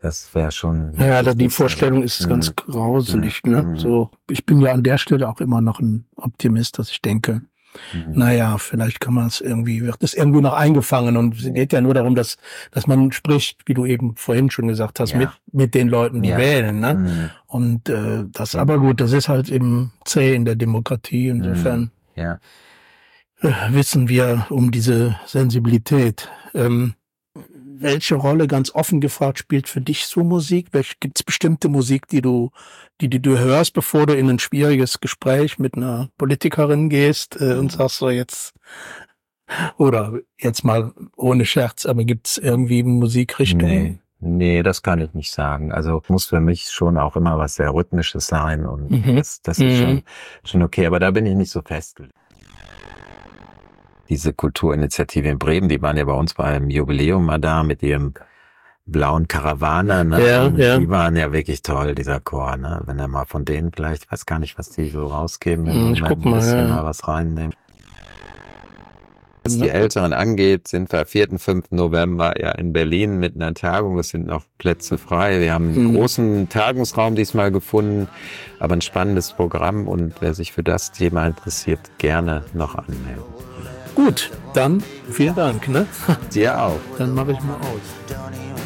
A: Das wäre schon...
C: Ja, da die Vorstellung ist ganz mhm. grauselig. Ne? Mhm. So, ich bin ja an der Stelle auch immer noch ein Optimist, dass ich denke, mhm. naja, vielleicht kann man es irgendwie, wird es irgendwo noch eingefangen. Und es geht ja nur darum, dass dass man spricht, wie du eben vorhin schon gesagt hast, ja. mit mit den Leuten, die ja. wählen. Ne? Mhm. Und äh, das, aber gut, das ist halt eben zäh in der Demokratie. Insofern
A: mhm. ja.
C: äh, wissen wir um diese Sensibilität. Ähm, Welche Rolle, ganz offen gefragt, spielt für dich so Musik? Gibt es bestimmte Musik, die du, die, die du hörst, bevor du in ein schwieriges Gespräch mit einer Politikerin gehst äh, und sagst so jetzt, oder jetzt mal ohne Scherz, aber gibt es irgendwie Musikrichtungen?
A: Nee, nee, das kann ich nicht sagen. Also muss für mich schon auch immer was sehr Rhythmisches sein und mhm. das, das ist mhm. schon, schon okay, aber da bin ich nicht so festgelegt. Diese Kulturinitiative in Bremen, die waren ja bei uns bei einem Jubiläum mal da mit ihrem blauen Karawane, ne?
C: Ja, ja.
A: Die waren ja wirklich toll, dieser Chor, ne? Wenn er mal von denen vielleicht, ich weiß gar nicht, was die so rausgeben, wenn
C: hm, ich guck mal,
A: ein bisschen
C: ja.
A: mal was reinnehmen. Was die Älteren angeht, sind wir vierten, fünften November ja in Berlin mit einer Tagung. Es sind noch Plätze frei. Wir haben einen mhm. großen Tagungsraum diesmal gefunden, aber ein spannendes Programm und wer sich für das Thema interessiert, gerne noch anmelden.
C: Gut, dann vielen Dank. Ne?
A: Dir auch.
C: Dann mache ich mal aus.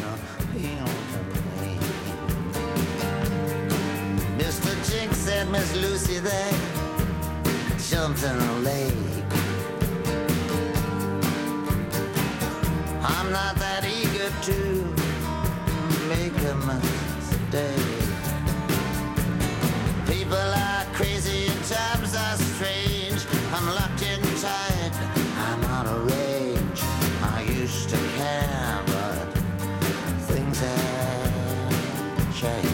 D: Mister Jinx said Miss Lucy there jumped in a lake. I'm not that eager to make a mistake. People are crazy and times are strange. I'm locked in tight, I'm out of range. I used to care, but things have changed.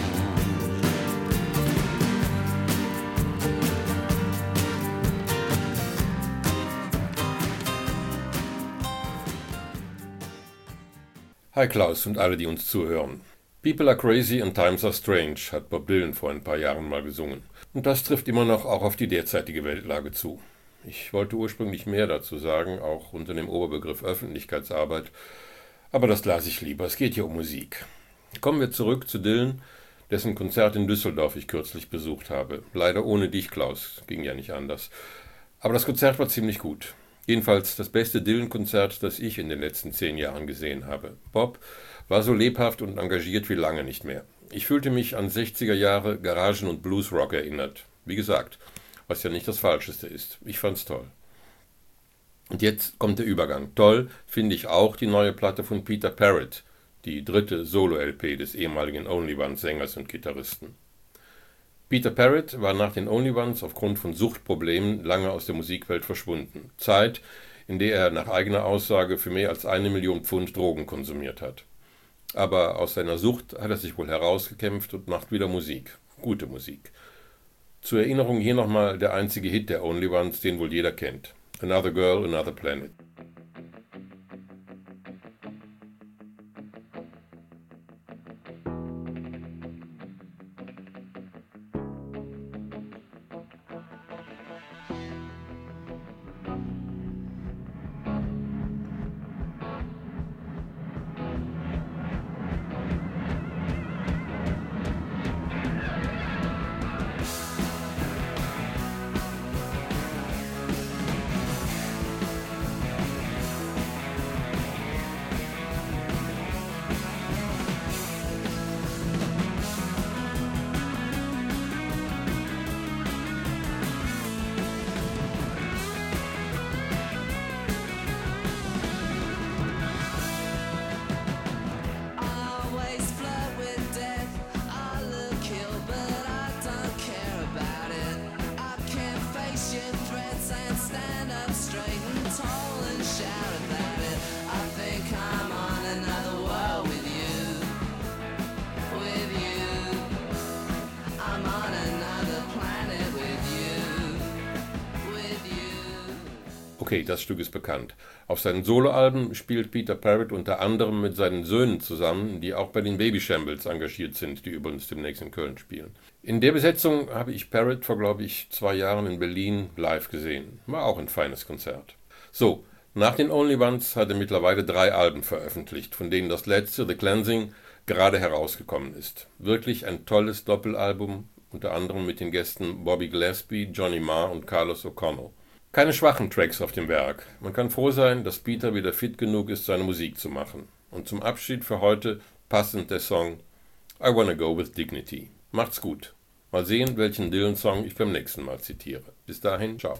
E: Hi Klaus und alle, die uns zuhören. People are crazy and times are strange, hat Bob Dylan vor ein paar Jahren mal gesungen. Und das trifft immer noch auch auf die derzeitige Weltlage zu. Ich wollte ursprünglich mehr dazu sagen, auch unter dem Oberbegriff Öffentlichkeitsarbeit, aber das lasse ich lieber, es geht hier um Musik. Kommen wir zurück zu Dylan, dessen Konzert in Düsseldorf ich kürzlich besucht habe. Leider ohne dich, Klaus, ging ja nicht anders. Aber das Konzert war ziemlich gut. Jedenfalls das beste Dylan-Konzert, das ich in den letzten zehn Jahren gesehen habe. Bob war so lebhaft und engagiert wie lange nicht mehr. Ich fühlte mich an sechziger Jahre Garagen- und Bluesrock erinnert. Wie gesagt, was ja nicht das Falscheste ist. Ich fand's toll. Und jetzt kommt der Übergang. Toll finde ich auch die neue Platte von Peter Parrott, die dritte Solo-L P des ehemaligen Only Ones-Sängers und Gitarristen. Peter Parrott war nach den Only Ones aufgrund von Suchtproblemen lange aus der Musikwelt verschwunden. Zeit, in der er nach eigener Aussage für mehr als eine Million Pfund Drogen konsumiert hat. Aber aus seiner Sucht hat er sich wohl herausgekämpft und macht wieder Musik. Gute Musik. Zur Erinnerung hier nochmal der einzige Hit der Only Ones, den wohl jeder kennt. Another Girl, Another Planet. Okay, das Stück ist bekannt. Auf seinen Soloalben spielt Peter Parrott unter anderem mit seinen Söhnen zusammen, die auch bei den Babyshambles engagiert sind, die übrigens demnächst in Köln spielen. In der Besetzung habe ich Parrott vor, glaube ich, zwei Jahren in Berlin live gesehen. War auch ein feines Konzert. So, nach den Only Ones hat er mittlerweile drei Alben veröffentlicht, von denen das letzte, The Cleansing, gerade herausgekommen ist. Wirklich ein tolles Doppelalbum, unter anderem mit den Gästen Bobby Gillespie, Johnny Marr und Carlos O'Connell. Keine schwachen Tracks auf dem Werk. Man kann froh sein, dass Peter wieder fit genug ist, seine Musik zu machen. Und zum Abschied für heute passend der Song I Wanna Go With Dignity. Macht's gut. Mal sehen, welchen Dylan-Song ich beim nächsten Mal zitiere. Bis dahin, ciao.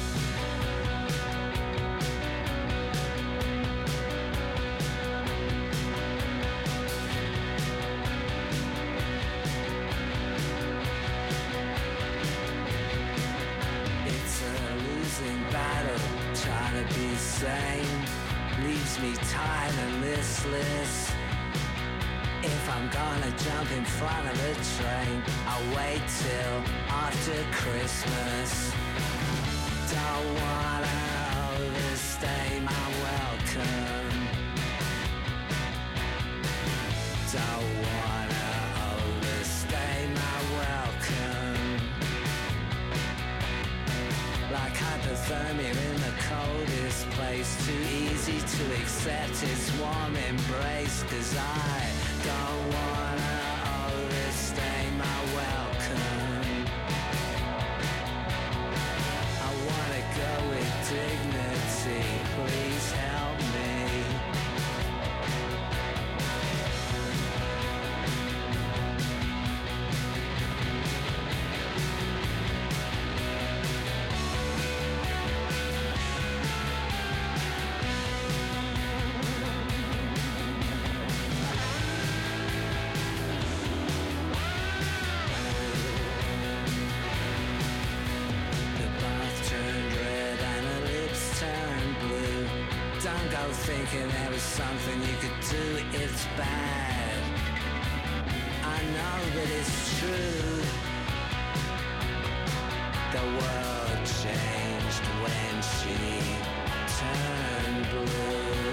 F: Trying to be sane leaves me tired and listless. If I'm gonna jump in front of a train, I'll wait till after Christmas. Don't wanna overstay my welcome. Don't wanna overstay my welcome. Like hypothermia in the coldest place, too easy to accept its warm embrace. Cause I don't wanna overstay my welcome. I wanna go with dignity, please help me. Don't go thinking there was something you could do, it's bad. I know that it's true. The world changed when she turned blue.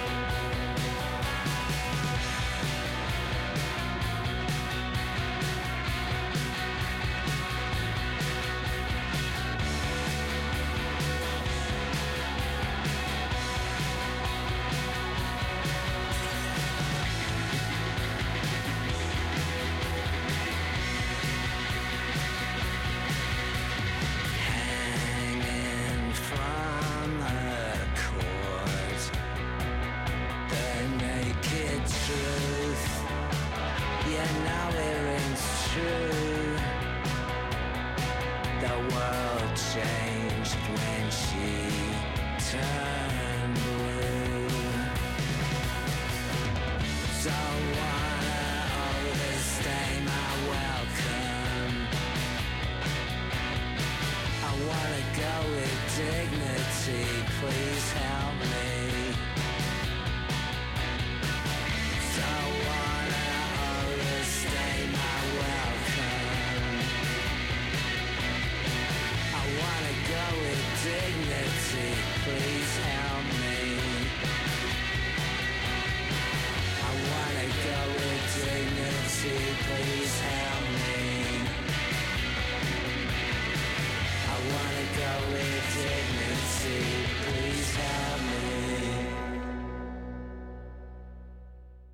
F: Changed when she turned blue. Don't wanna overstay my welcome. I wanna go with dignity, please help me. Don't wanna overstay my welcome. I wanna go with dignity, please help me. I wanna go with dignity, please help me. I wanna go with dignity, please help me.